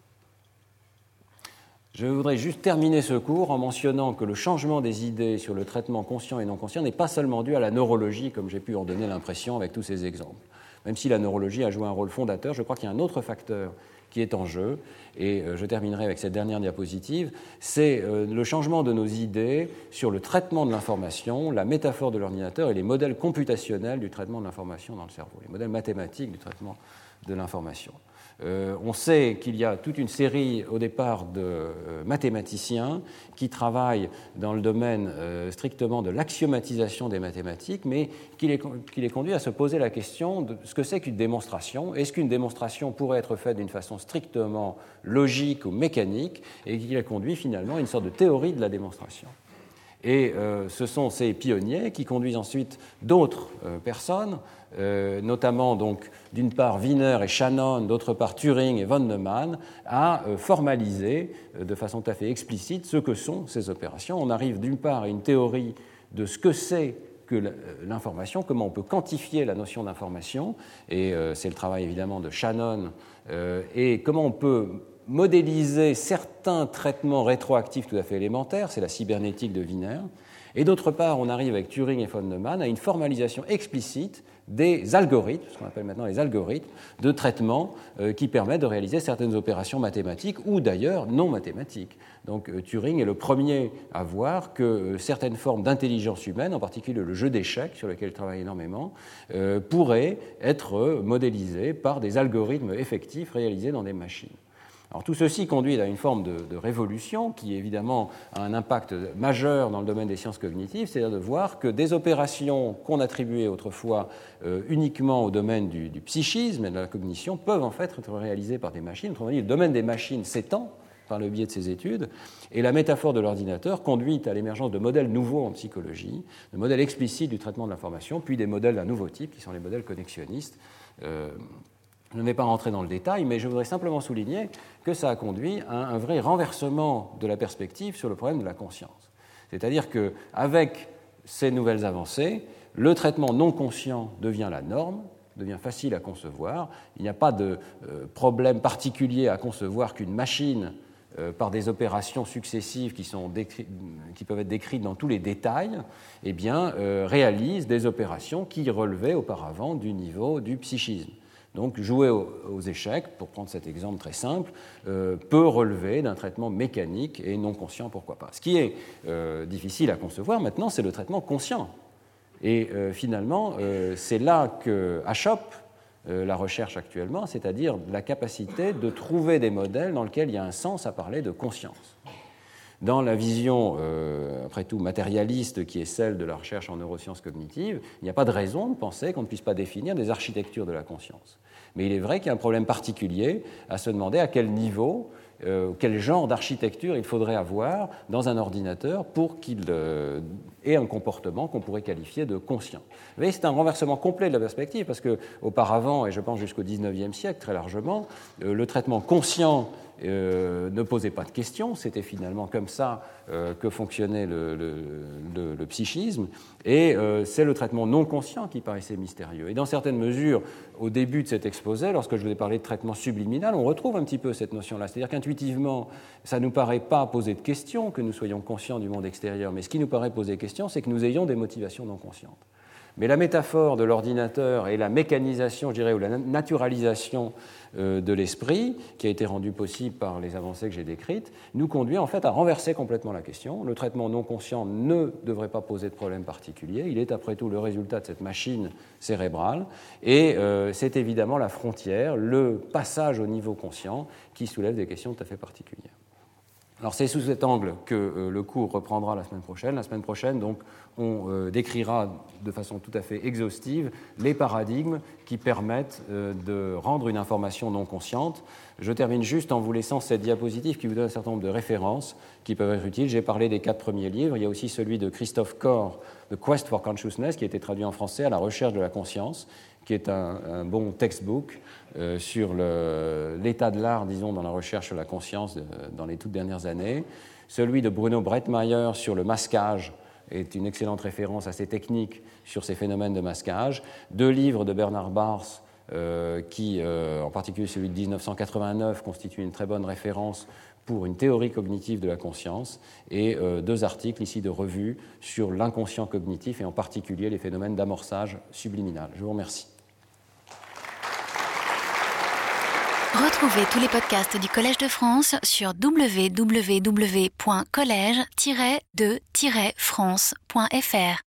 [SPEAKER 2] Je voudrais juste terminer ce cours en mentionnant que le changement des idées sur le traitement conscient et non conscient n'est pas seulement dû à la neurologie, comme j'ai pu en donner l'impression avec tous ces exemples. Même si la neurologie a joué un rôle fondateur, je crois qu'il y a un autre facteur qui est en jeu, et je terminerai avec cette dernière diapositive, c'est le changement de nos idées sur le traitement de l'information, la métaphore de l'ordinateur et les modèles computationnels du traitement de l'information dans le cerveau, les modèles mathématiques du traitement de l'information. Euh, on sait qu'il y a toute une série, au départ, de euh, mathématiciens qui travaillent dans le domaine euh, strictement de l'axiomatisation des mathématiques, mais qui les, qui les conduit à se poser la question de ce que c'est qu'une démonstration. Est-ce qu'une démonstration pourrait être faite d'une façon strictement logique ou mécanique, et qui les conduit finalement à une sorte de théorie de la démonstration. Et euh, ce sont ces pionniers qui conduisent ensuite d'autres euh, personnes, euh, notamment donc d'une part Wiener et Shannon, d'autre part Turing et von Neumann, à euh, formaliser euh, de façon tout à fait explicite ce que sont ces opérations. On arrive d'une part à une théorie de ce que c'est que l'information, comment on peut quantifier la notion d'information, et euh, c'est le travail évidemment de Shannon, euh, et comment on peut modéliser certains traitements rétroactifs tout à fait élémentaires, c'est la cybernétique de Wiener, et d'autre part, on arrive avec Turing et von Neumann à une formalisation explicite des algorithmes, ce qu'on appelle maintenant les algorithmes, de traitement euh, qui permettent de réaliser certaines opérations mathématiques ou d'ailleurs non mathématiques. Donc euh, Turing est le premier à voir que euh, certaines formes d'intelligence humaine, en particulier le jeu d'échecs, sur lequel il travaille énormément, euh, pourraient être modélisées par des algorithmes effectifs réalisés dans des machines. Alors, tout ceci conduit à une forme de, de révolution qui, évidemment, a un impact majeur dans le domaine des sciences cognitives, c'est-à-dire de voir que des opérations qu'on attribuait autrefois euh, uniquement au domaine du, du psychisme et de la cognition peuvent en fait être réalisées par des machines. Autrement dit, le domaine des machines s'étend par le biais de ces études, et la métaphore de l'ordinateur conduit à l'émergence de modèles nouveaux en psychologie, de modèles explicites du traitement de l'information, puis des modèles d'un nouveau type, qui sont les modèles connexionnistes. Euh, Je ne vais pas rentrer dans le détail, mais je voudrais simplement souligner que ça a conduit à un vrai renversement de la perspective sur le problème de la conscience. C'est-à-dire qu'avec ces nouvelles avancées, le traitement non conscient devient la norme, devient facile à concevoir. Il n'y a pas de euh, problème particulier à concevoir qu'une machine, euh, par des opérations successives qui, sont décri- qui peuvent être décrites dans tous les détails, eh bien, euh, réalise des opérations qui relevaient auparavant du niveau du psychisme. Donc, jouer aux échecs, pour prendre cet exemple très simple, euh, peut relever d'un traitement mécanique et non conscient, pourquoi pas. Ce qui est euh, difficile à concevoir maintenant, c'est le traitement conscient. Et euh, finalement, euh, c'est là qu'achoppe euh, la recherche actuellement, c'est-à-dire la capacité de trouver des modèles dans lesquels il y a un sens à parler de conscience. Dans la vision, euh, après tout, matérialiste qui est celle de la recherche en neurosciences cognitives, il n'y a pas de raison de penser qu'on ne puisse pas définir des architectures de la conscience. Mais il est vrai qu'il y a un problème particulier à se demander à quel niveau, euh, quel genre d'architecture il faudrait avoir dans un ordinateur pour qu'il euh, ait un comportement qu'on pourrait qualifier de conscient. Vous voyez, c'est un renversement complet de la perspective, parce qu'auparavant, et je pense jusqu'au dix-neuvième siècle très largement, euh, le traitement conscient Euh, ne posait pas de questions, c'était finalement comme ça euh, que fonctionnait le, le, le, le psychisme, et euh, c'est le traitement non conscient qui paraissait mystérieux. Et dans certaines mesures, au début de cet exposé, lorsque je vous ai parlé de traitement subliminal, on retrouve un petit peu cette notion-là, c'est-à-dire qu'intuitivement, ça ne nous paraît pas poser de questions que nous soyons conscients du monde extérieur, mais ce qui nous paraît poser question, c'est que nous ayons des motivations non conscientes. Mais la métaphore de l'ordinateur et la mécanisation, je dirais, ou la naturalisation de l'esprit, qui a été rendue possible par les avancées que j'ai décrites, nous conduit en fait à renverser complètement la question. Le traitement non conscient ne devrait pas poser de problème particulier. Il est après tout le résultat de cette machine cérébrale. Et euh, c'est évidemment la frontière, le passage au niveau conscient, qui soulève des questions tout à fait particulières. Alors c'est sous cet angle que euh, le cours reprendra la semaine prochaine. La semaine prochaine, donc, on euh, décrira de façon tout à fait exhaustive les paradigmes qui permettent euh, de rendre une information non consciente. Je termine juste en vous laissant cette diapositive qui vous donne un certain nombre de références qui peuvent être utiles. J'ai parlé des quatre premiers livres. Il y a aussi celui de Christophe Corr, The Quest for Consciousness, qui a été traduit en français, à la recherche de la conscience, qui est un, un bon textbook euh, sur le, l'état de l'art, disons, dans la recherche sur la conscience de, dans les toutes dernières années. Celui de Bruno Brettmeyer sur le masquage est une excellente référence à ces techniques sur ces phénomènes de masquage. Deux livres de Bernard Bars, euh, qui, euh, en particulier celui de dix-neuf cent quatre-vingt-neuf, constitue une très bonne référence pour une théorie cognitive de la conscience, et euh, deux articles ici de revue sur l'inconscient cognitif et en particulier les phénomènes d'amorçage subliminal. Je vous remercie.
[SPEAKER 1] Retrouvez tous les podcasts du Collège de France sur w w w point collège tiret de tiret france point f r.